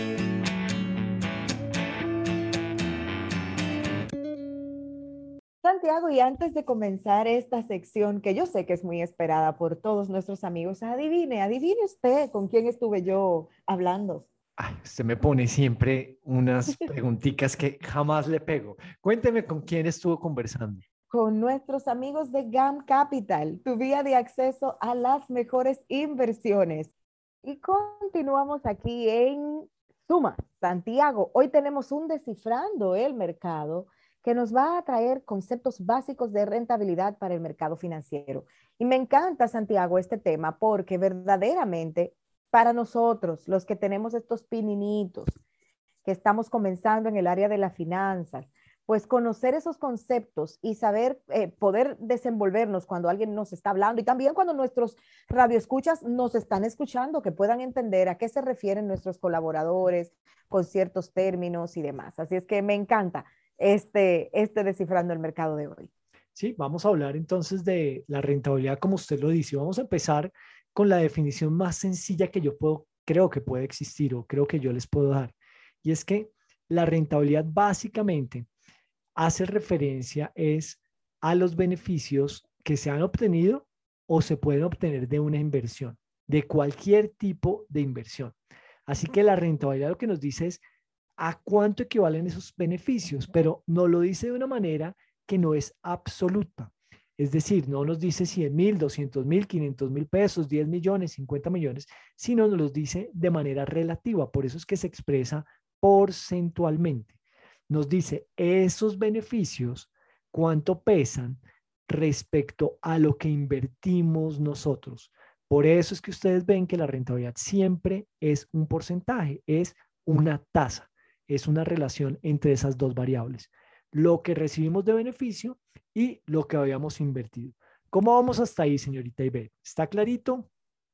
Speaker 2: Santiago, y antes de comenzar esta sección, que yo sé que es muy esperada por todos nuestros amigos, adivine, adivine usted con quién estuve yo hablando.
Speaker 3: Ay, usted me pone siempre unas preguntitas que jamás le pego. Cuénteme con quién estuvo conversando.
Speaker 2: Con nuestros amigos de G A M Capital, tu vía de acceso a las mejores inversiones. Y continuamos aquí en Suma, Santiago. Hoy tenemos un Descifrando el Mercado que nos va a traer conceptos básicos de rentabilidad para el mercado financiero. Y me encanta, Santiago, este tema porque verdaderamente para nosotros, los que tenemos estos pininitos, que estamos comenzando en el área de las finanzas, pues conocer esos conceptos y saber eh, poder desenvolvernos cuando alguien nos está hablando y también cuando nuestros radioescuchas nos están escuchando, que puedan entender a qué se refieren nuestros colaboradores con ciertos términos y demás. Así es que me encanta este, este Descifrando el Mercado de hoy.
Speaker 3: Sí, vamos a hablar entonces de la rentabilidad como usted lo dice. Vamos a empezar con la definición más sencilla que yo puedo, creo que puede existir o creo que yo les puedo dar. Y es que la rentabilidad básicamente hace referencia es a los beneficios que se han obtenido o se pueden obtener de una inversión, de cualquier tipo de inversión. Así que la rentabilidad lo que nos dice es a cuánto equivalen esos beneficios, pero no lo dice de una manera que no es absoluta. Es decir, no nos dice cien mil, doscientos mil, quinientos mil pesos, diez millones, cincuenta millones, sino nos los dice de manera relativa. Por eso es que se expresa porcentualmente. Nos dice esos beneficios, cuánto pesan respecto a lo que invertimos nosotros. Por eso es que ustedes ven que la rentabilidad siempre es un porcentaje, es una tasa, es una relación entre esas dos variables. Lo que recibimos de beneficio y lo que habíamos invertido. ¿Cómo vamos hasta ahí, señorita Ivette? ¿Está clarito?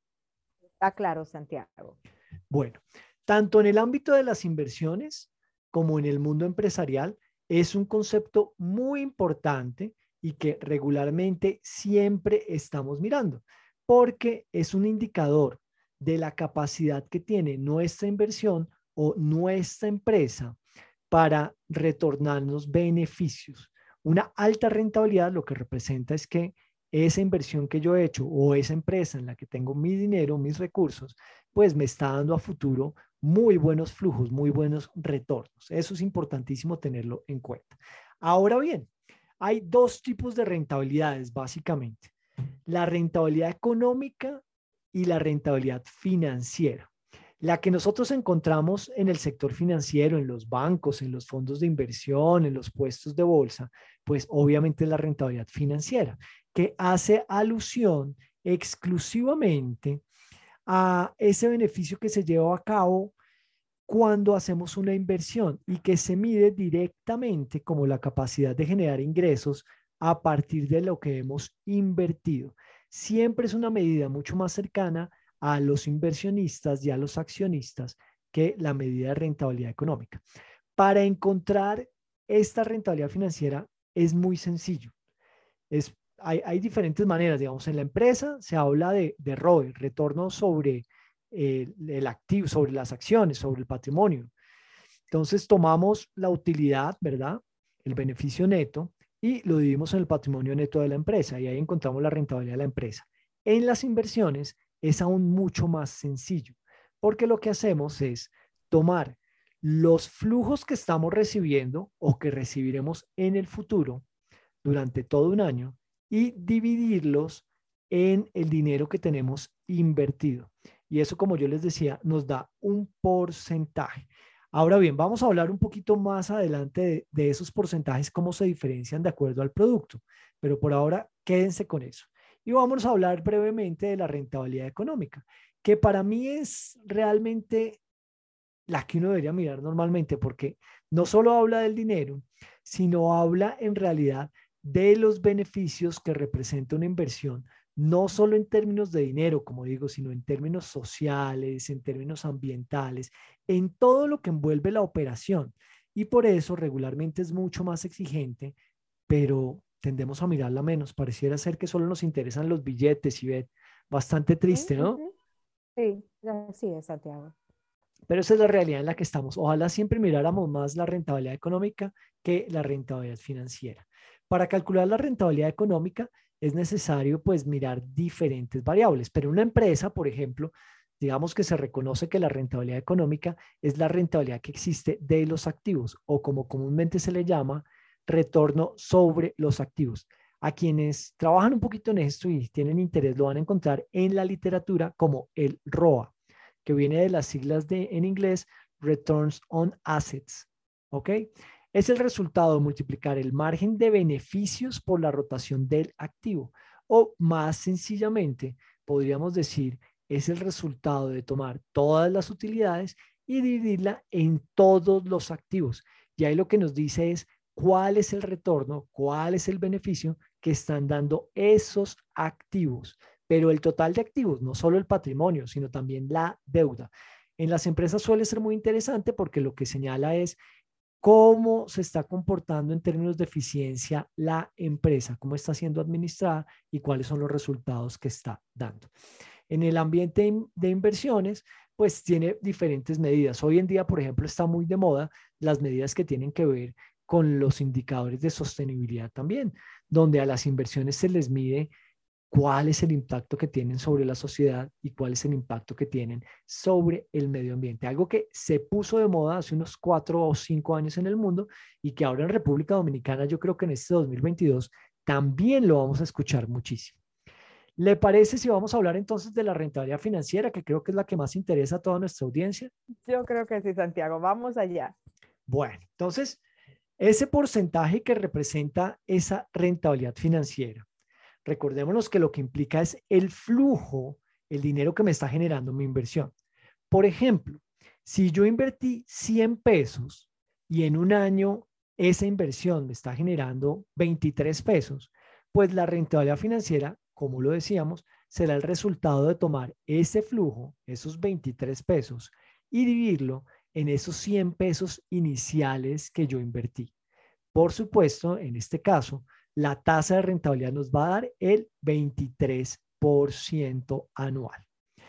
Speaker 2: Está claro, Santiago.
Speaker 3: Bueno, tanto en el ámbito de las inversiones como en el mundo empresarial, es un concepto muy importante y que regularmente siempre estamos mirando, porque es un indicador de la capacidad que tiene nuestra inversión o nuestra empresa para retornarnos beneficios. Una alta rentabilidad lo que representa es que esa inversión que yo he hecho o esa empresa en la que tengo mi dinero, mis recursos, pues me está dando a futuro muy buenos flujos, muy buenos retornos. Eso es importantísimo tenerlo en cuenta. Ahora bien, hay dos tipos de rentabilidades básicamente. La rentabilidad económica y la rentabilidad financiera. La que nosotros encontramos en el sector financiero, en los bancos, en los fondos de inversión, en los puestos de bolsa, pues obviamente es la rentabilidad financiera, que hace alusión exclusivamente a ese beneficio que se lleva a cabo cuando hacemos una inversión y que se mide directamente como la capacidad de generar ingresos a partir de lo que hemos invertido. Siempre es una medida mucho más cercana a los inversionistas y a los accionistas que la medida de rentabilidad económica. Para encontrar esta rentabilidad financiera es muy sencillo. Es hay, hay diferentes maneras, digamos, en la empresa se habla de, de R O E, retorno sobre eh, el activo, sobre las acciones, sobre el patrimonio. Entonces tomamos la utilidad, ¿verdad? El beneficio neto y lo dividimos en el patrimonio neto de la empresa y ahí encontramos la rentabilidad de la empresa. En las inversiones es aún mucho más sencillo porque lo que hacemos es tomar los flujos que estamos recibiendo o que recibiremos en el futuro durante todo un año y dividirlos en el dinero que tenemos invertido. Y eso, como yo les decía, nos da un porcentaje. Ahora bien, vamos a hablar un poquito más adelante de, de esos porcentajes, cómo se diferencian de acuerdo al producto. Pero por ahora, quédense con eso. Y vamos a hablar brevemente de la rentabilidad económica, que para mí es realmente la que uno debería mirar normalmente, porque no solo habla del dinero, sino habla en realidad de los beneficios que representa una inversión, no solo en términos de dinero, como digo, sino en términos sociales, en términos ambientales, en todo lo que envuelve la operación. Y por eso regularmente es mucho más exigente, pero tendemos a mirarla menos. Pareciera ser que solo nos interesan los billetes y ver, bastante triste, ¿no?
Speaker 2: Sí, así es, Santiago.
Speaker 3: Pero esa es la realidad en la que estamos. Ojalá siempre miráramos más la rentabilidad económica que la rentabilidad financiera. Para calcular la rentabilidad económica es necesario pues mirar diferentes variables, pero una empresa, por ejemplo, digamos que se reconoce que la rentabilidad económica es la rentabilidad que existe de los activos o como comúnmente se le llama, retorno sobre los activos. A quienes trabajan un poquito en esto y tienen interés lo van a encontrar en la literatura como el R O A, que viene de las siglas de, en inglés, Returns on Assets, ¿ok? Es el resultado de multiplicar el margen de beneficios por la rotación del activo. O más sencillamente, podríamos decir, es el resultado de tomar todas las utilidades y dividirla en todos los activos. Y ahí lo que nos dice es cuál es el retorno, cuál es el beneficio que están dando esos activos. Pero el total de activos, no solo el patrimonio, sino también la deuda. En las empresas suele ser muy interesante porque lo que señala es cómo se está comportando en términos de eficiencia la empresa, cómo está siendo administrada y cuáles son los resultados que está dando. En el ambiente de inversiones, pues tiene diferentes medidas. Hoy en día, por ejemplo, está muy de moda las medidas que tienen que ver con los indicadores de sostenibilidad también, donde a las inversiones se les mide cuál es el impacto que tienen sobre la sociedad y cuál es el impacto que tienen sobre el medio ambiente. Algo que se puso de moda hace unos cuatro o cinco años en el mundo y que ahora en República Dominicana yo creo que en este dos mil veintidós también lo vamos a escuchar muchísimo. ¿Le parece si vamos a hablar entonces de la rentabilidad financiera, que creo que es la que más interesa a toda nuestra audiencia?
Speaker 2: Yo creo que sí, Santiago. Vamos allá.
Speaker 3: Bueno, entonces, ese porcentaje que representa esa rentabilidad financiera, recordémonos que lo que implica es el flujo, el dinero que me está generando mi inversión. Por ejemplo, si yo invertí cien pesos y en un año esa inversión me está generando veintitrés pesos, pues la rentabilidad financiera, como lo decíamos, será el resultado de tomar ese flujo, esos veintitrés pesos, y dividirlo en esos cien pesos iniciales que yo invertí. Por supuesto, en este caso, la tasa de rentabilidad nos va a dar el veintitrés por ciento anual.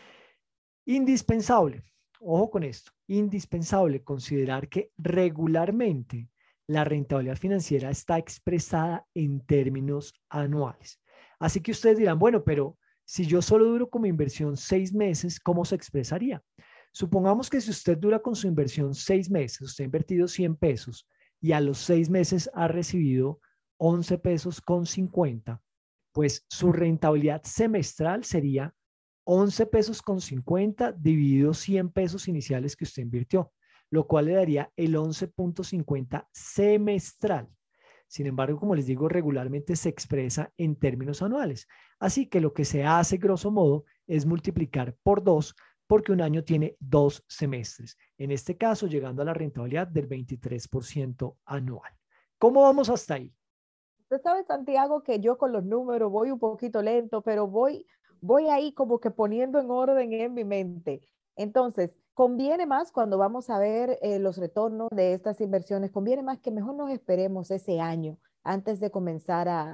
Speaker 3: Indispensable, ojo con esto, indispensable considerar que regularmente la rentabilidad financiera está expresada en términos anuales. Así que ustedes dirán, bueno, pero si yo solo duro como inversión seis meses, ¿cómo se expresaría? Supongamos que si usted dura con su inversión seis meses, usted ha invertido cien pesos y a los seis meses ha recibido once pesos con cincuenta, pues su rentabilidad semestral sería once pesos con cincuenta dividido cien pesos iniciales que usted invirtió, lo cual le daría el once punto cincuenta semestral. Sin embargo, como les digo, regularmente se expresa en términos anuales. Así que lo que se hace, grosso modo, es multiplicar por dos, porque un año tiene dos semestres. En este caso, llegando a la rentabilidad del veintitrés por ciento anual. ¿Cómo vamos hasta ahí?
Speaker 2: Usted sabe, Santiago, que yo con los números voy un poquito lento, pero voy, voy ahí como que poniendo en orden en mi mente. Entonces, conviene más cuando vamos a ver eh, los retornos de estas inversiones, conviene más que mejor nos esperemos ese año antes de comenzar a,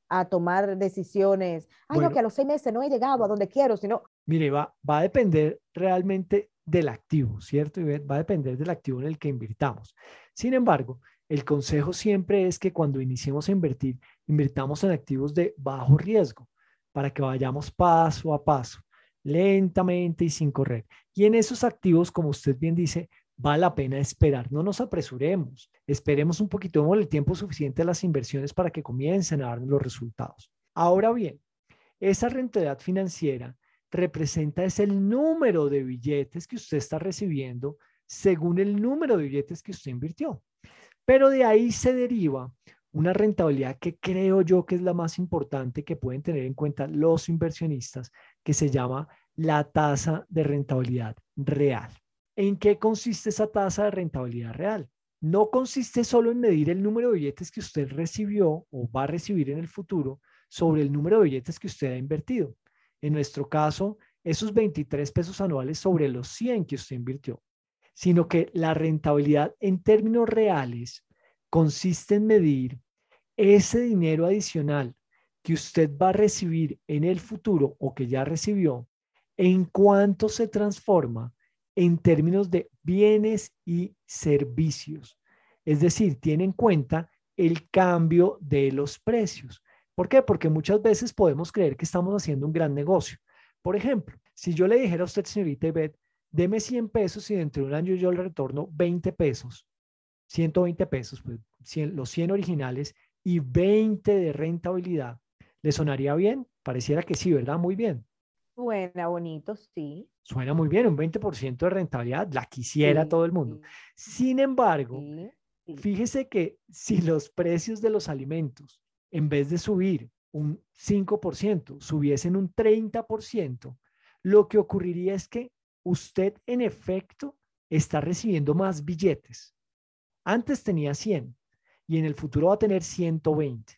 Speaker 2: a tomar decisiones. Ay,
Speaker 3: Bueno,
Speaker 2: no, que a los seis meses no he llegado a donde quiero, sino...
Speaker 3: Mire, va, va a depender realmente del activo, ¿cierto? Y va a depender del activo en el que invirtamos. Sin embargo, el consejo siempre es que cuando iniciemos a invertir, invirtamos en activos de bajo riesgo para que vayamos paso a paso, lentamente y sin correr. Y en esos activos, como usted bien dice, vale la pena esperar. No nos apresuremos. Esperemos un poquito, démosle el tiempo suficiente a las inversiones para que comiencen a darnos los resultados. Ahora bien, esa rentabilidad financiera representa es el número de billetes que usted está recibiendo según el número de billetes que usted invirtió. Pero de ahí se deriva una rentabilidad que creo yo que es la más importante que pueden tener en cuenta los inversionistas, que se llama la tasa de rentabilidad real. ¿En qué consiste esa tasa de rentabilidad real? No consiste solo en medir el número de billetes que usted recibió o va a recibir en el futuro sobre el número de billetes que usted ha invertido. En nuestro caso, esos veintitrés pesos anuales sobre los cien que usted invirtió, sino que la rentabilidad en términos reales consiste en medir ese dinero adicional que usted va a recibir en el futuro o que ya recibió, en cuánto se transforma en términos de bienes y servicios. Es decir, tiene en cuenta el cambio de los precios. ¿Por qué? Porque muchas veces podemos creer que estamos haciendo un gran negocio. Por ejemplo, si yo le dijera a usted, señorita Ivette, deme cien pesos y dentro de un año yo le retorno veinte pesos, ciento veinte pesos, pues cien, los cien originales y veinte de rentabilidad, ¿le sonaría bien? Pareciera que sí, ¿verdad? Muy bien.
Speaker 2: Suena bonito, sí.
Speaker 3: Suena muy bien, un veinte por ciento de rentabilidad, la quisiera
Speaker 2: Sí,
Speaker 3: todo el mundo.
Speaker 2: sí,
Speaker 3: Sin embargo,
Speaker 2: sí, sí.
Speaker 3: fíjese que si los precios de los alimentos, en vez de subir un cinco por ciento, subiesen un treinta por ciento, lo que ocurriría es que usted en efecto está recibiendo más billetes. Antes tenía cien y en el futuro va a tener ciento veinte.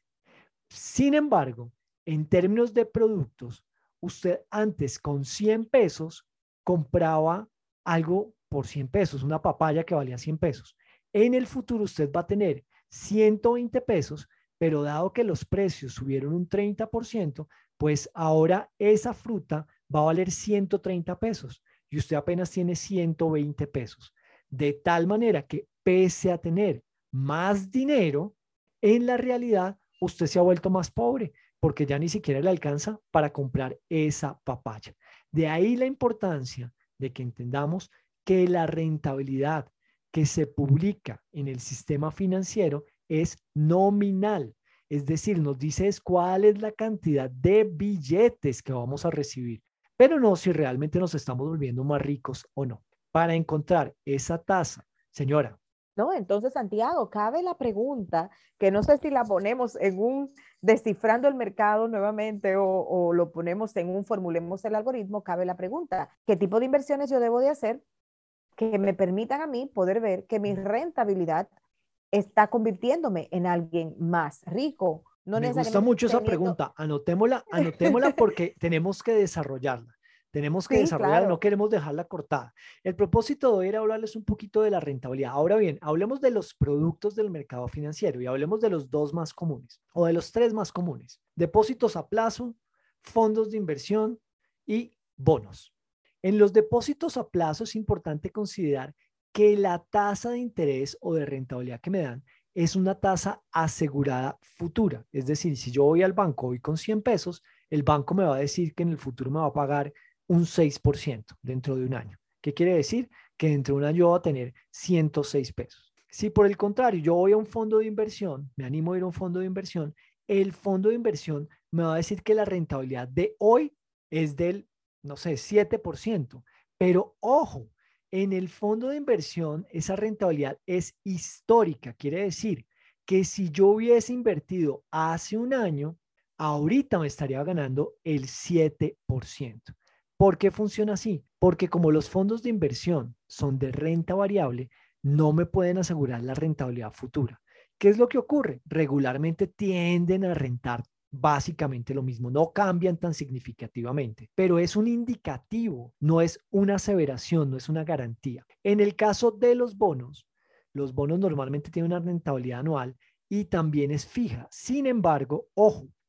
Speaker 3: Sin embargo, en términos de productos, usted antes con cien pesos compraba algo por cien pesos, una papaya que valía cien pesos. En el futuro usted va a tener ciento veinte pesos, pero dado que los precios subieron un treinta por ciento, pues ahora esa fruta va a valer ciento treinta pesos y usted apenas tiene ciento veinte pesos. De tal manera que pese a tener más dinero, en la realidad usted se ha vuelto más pobre porque ya ni siquiera le alcanza para comprar esa papaya. De ahí la importancia de que entendamos que la rentabilidad que se publica en el sistema financiero es nominal, es decir, nos dice es cuál es la cantidad de billetes que vamos a recibir, pero no si realmente nos estamos volviendo más ricos o no. Para encontrar esa tasa, señora.
Speaker 2: No, entonces, Santiago, cabe la pregunta, que no sé si la ponemos en un descifrando el mercado nuevamente o, o lo ponemos en un formulemos el algoritmo, cabe la pregunta, ¿qué tipo de inversiones yo debo de hacer que me permitan a mí poder ver que mi rentabilidad está convirtiéndome en alguien más rico? No
Speaker 3: Me gusta mucho esa
Speaker 2: teniendo...
Speaker 3: pregunta. Anotémosla, anotémosla porque tenemos que desarrollarla. Tenemos que
Speaker 2: Sí,
Speaker 3: desarrollarla,
Speaker 2: claro.
Speaker 3: no queremos dejarla cortada. El propósito de hoy era hablarles un poquito de la rentabilidad. Ahora bien, hablemos de los productos del mercado financiero y hablemos de los dos más comunes o de los tres más comunes. Depósitos a plazo, fondos de inversión y bonos. En los depósitos a plazo es importante considerar que la tasa de interés o de rentabilidad que me dan es una tasa asegurada futura. Es decir, si yo voy al banco hoy con cien pesos, el banco me va a decir que en el futuro me va a pagar un seis por ciento dentro de un año. ¿Qué quiere decir? Que dentro de un año yo voy a tener ciento seis pesos. Si por el contrario yo voy a un fondo de inversión, me animo a ir a un fondo de inversión, el fondo de inversión me va a decir que la rentabilidad de hoy es del, no sé, siete por ciento. Pero ojo, en el fondo de inversión esa rentabilidad es histórica. Quiere decir que si yo hubiese invertido hace un año, ahorita me estaría ganando el siete por ciento. ¿Por qué funciona así? Porque como los fondos de inversión son de renta variable, no me pueden asegurar la rentabilidad futura. ¿Qué es lo que ocurre? Regularmente tienden a rentar básicamente lo mismo, no cambian tan significativamente, pero es un indicativo, no es una aseveración, no es una garantía. En el caso de los bonos, los bonos normalmente tienen una rentabilidad anual y también es fija. Sin embargo, ojo,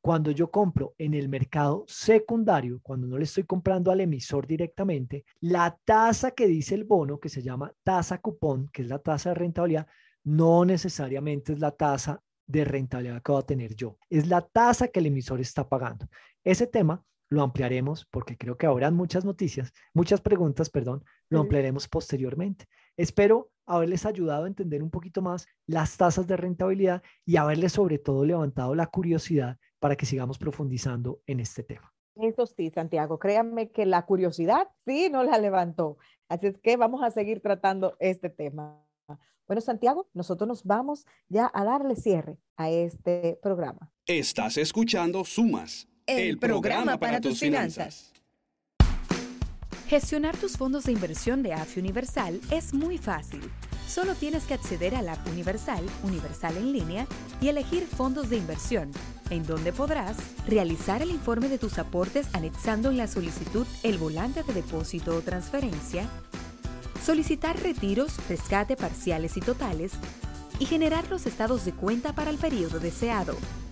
Speaker 3: Cuando yo compro en el mercado secundario, cuando no le estoy comprando al emisor directamente, la tasa que dice el bono, que se llama tasa cupón, que es la tasa de rentabilidad, no necesariamente es la tasa de rentabilidad que voy a tener yo. Es la tasa que el emisor está pagando. Ese tema lo ampliaremos porque creo que habrán muchas noticias, muchas preguntas, perdón, lo ampliaremos posteriormente. Espero haberles ayudado a entender un poquito más las tasas de rentabilidad y haberles sobre todo levantado la curiosidad para que sigamos profundizando en este tema.
Speaker 2: Eso sí, Santiago, créanme que la curiosidad sí nos la levantó. Así es que vamos a seguir tratando este tema. Bueno, Santiago, nosotros nos vamos ya a darle cierre a este programa.
Speaker 1: Estás escuchando Sumas,
Speaker 4: el,
Speaker 1: el
Speaker 4: programa,
Speaker 1: programa
Speaker 4: para,
Speaker 1: para
Speaker 4: tus
Speaker 1: tus
Speaker 4: finanzas.
Speaker 1: finanzas.
Speaker 4: Gestionar tus fondos de inversión de A F I Universal es muy fácil. Solo tienes que acceder a la app Universal, Universal en línea, y elegir fondos de inversión, en donde podrás realizar el informe de tus aportes anexando en la solicitud el volante de depósito o transferencia, solicitar retiros, rescate parciales y totales, y generar los estados de cuenta para el periodo deseado.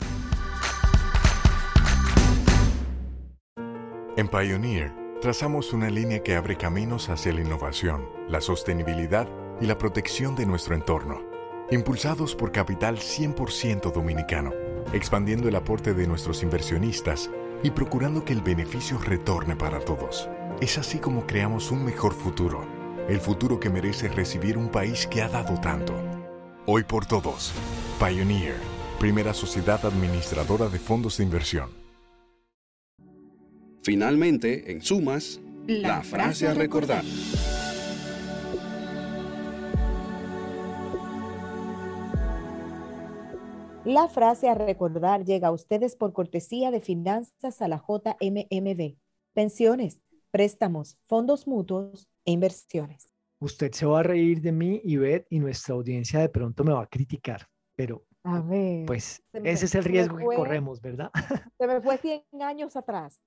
Speaker 8: En Pioneer, trazamos una línea que abre caminos hacia la innovación, la sostenibilidad y la protección de nuestro entorno, impulsados por capital cien por ciento dominicano, expandiendo el aporte de nuestros inversionistas y procurando que el beneficio retorne para todos. Es así como creamos un mejor futuro, el futuro que merece recibir un país que ha dado tanto. Hoy por todos, Pioneer, primera sociedad administradora de fondos de inversión.
Speaker 1: Finalmente, en Sumas, la, la frase a recordar.
Speaker 2: La frase a recordar llega a ustedes por cortesía de Finanzas a la J M M B. Pensiones, préstamos, fondos mutuos e inversiones.
Speaker 3: Usted se va a reír de mí, Ivette, y nuestra audiencia de pronto me va a criticar, pero
Speaker 2: a ver,
Speaker 3: pues
Speaker 2: me,
Speaker 3: ese es el riesgo
Speaker 2: fue,
Speaker 3: que corremos, ¿verdad?
Speaker 2: Se me fue cien años atrás.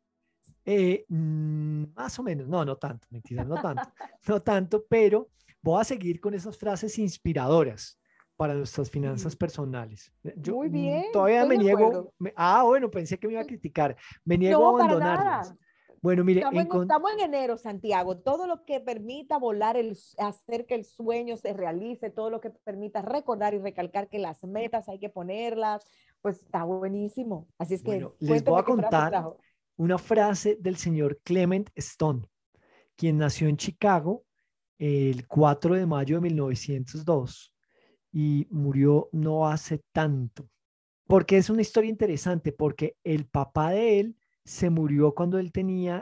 Speaker 3: Eh, mmm, más o menos, no, no tanto, mentira, no tanto, no tanto, pero voy a seguir con esas frases inspiradoras para nuestras finanzas personales. Yo,
Speaker 2: Muy bien.
Speaker 3: Todavía me niego. Me, ah, bueno, pensé que me iba a criticar. Me niego
Speaker 2: no,
Speaker 3: a abandonarlas. Bueno, mire,
Speaker 2: estamos en,
Speaker 3: en,
Speaker 2: estamos en enero, Santiago. Todo lo que permita volar, el, hacer que el sueño se realice, todo lo que permita recordar y recalcar que las metas hay que ponerlas, pues está buenísimo. Así es que
Speaker 3: bueno, les voy a contar
Speaker 2: frase
Speaker 3: una frase del señor Clement Stone, quien nació en Chicago el cuatro de mayo de mil novecientos dos y murió no hace tanto. Porque es una historia interesante, porque el papá de él se murió cuando él tenía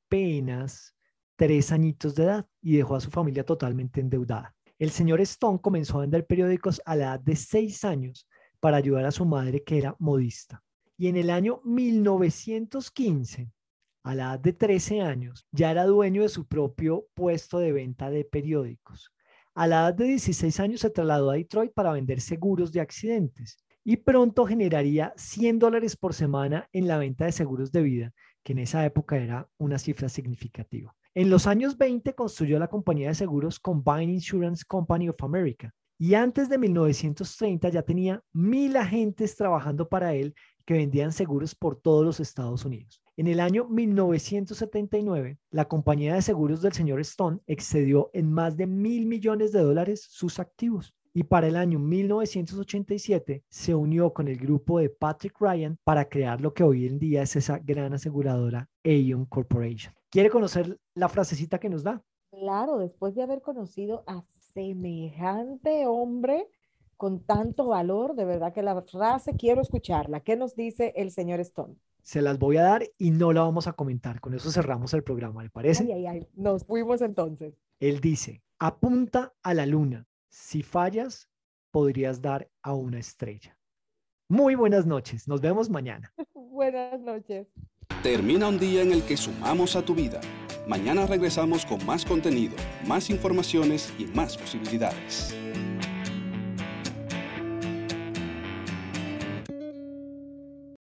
Speaker 3: apenas tres añitos de edad y dejó a su familia totalmente endeudada. El señor Stone comenzó a vender periódicos a la edad de seis años para ayudar a su madre, que era modista. Y en el año mil novecientos quince, a la edad de trece años, ya era dueño de su propio puesto de venta de periódicos. A la edad de dieciséis años se trasladó a Detroit para vender seguros de accidentes y pronto generaría cien dólares por semana en la venta de seguros de vida, que en esa época era una cifra significativa. En los años veinte construyó la compañía de seguros Combined Insurance Company of America y antes de mil novecientos treinta ya tenía mil agentes trabajando para él que vendían seguros por todos los Estados Unidos. En el año mil novecientos setenta y nueve, la compañía de seguros del señor Stone excedió en más de mil millones de dólares sus activos. Y para el año mil novecientos ochenta y siete se unió con el grupo de Patrick Ryan para crear lo que hoy en día es esa gran aseguradora Aon Corporation. ¿Quiere conocer la frasecita que nos da?
Speaker 2: Claro, después de haber conocido a semejante hombre con tanto valor, de verdad que la frase quiero escucharla. ¿Qué nos dice el señor Stone?
Speaker 3: Se las voy a dar y no la vamos a comentar. Con eso cerramos el programa, ¿le parece?
Speaker 2: Ay, ay, ay. Nos fuimos entonces.
Speaker 3: Él dice, apunta a la luna. Si fallas, podrías dar a una estrella. Muy buenas noches. Nos vemos mañana.
Speaker 2: Buenas noches.
Speaker 1: Termina un día en el que sumamos a tu vida. Mañana regresamos con más contenido, más informaciones y más posibilidades.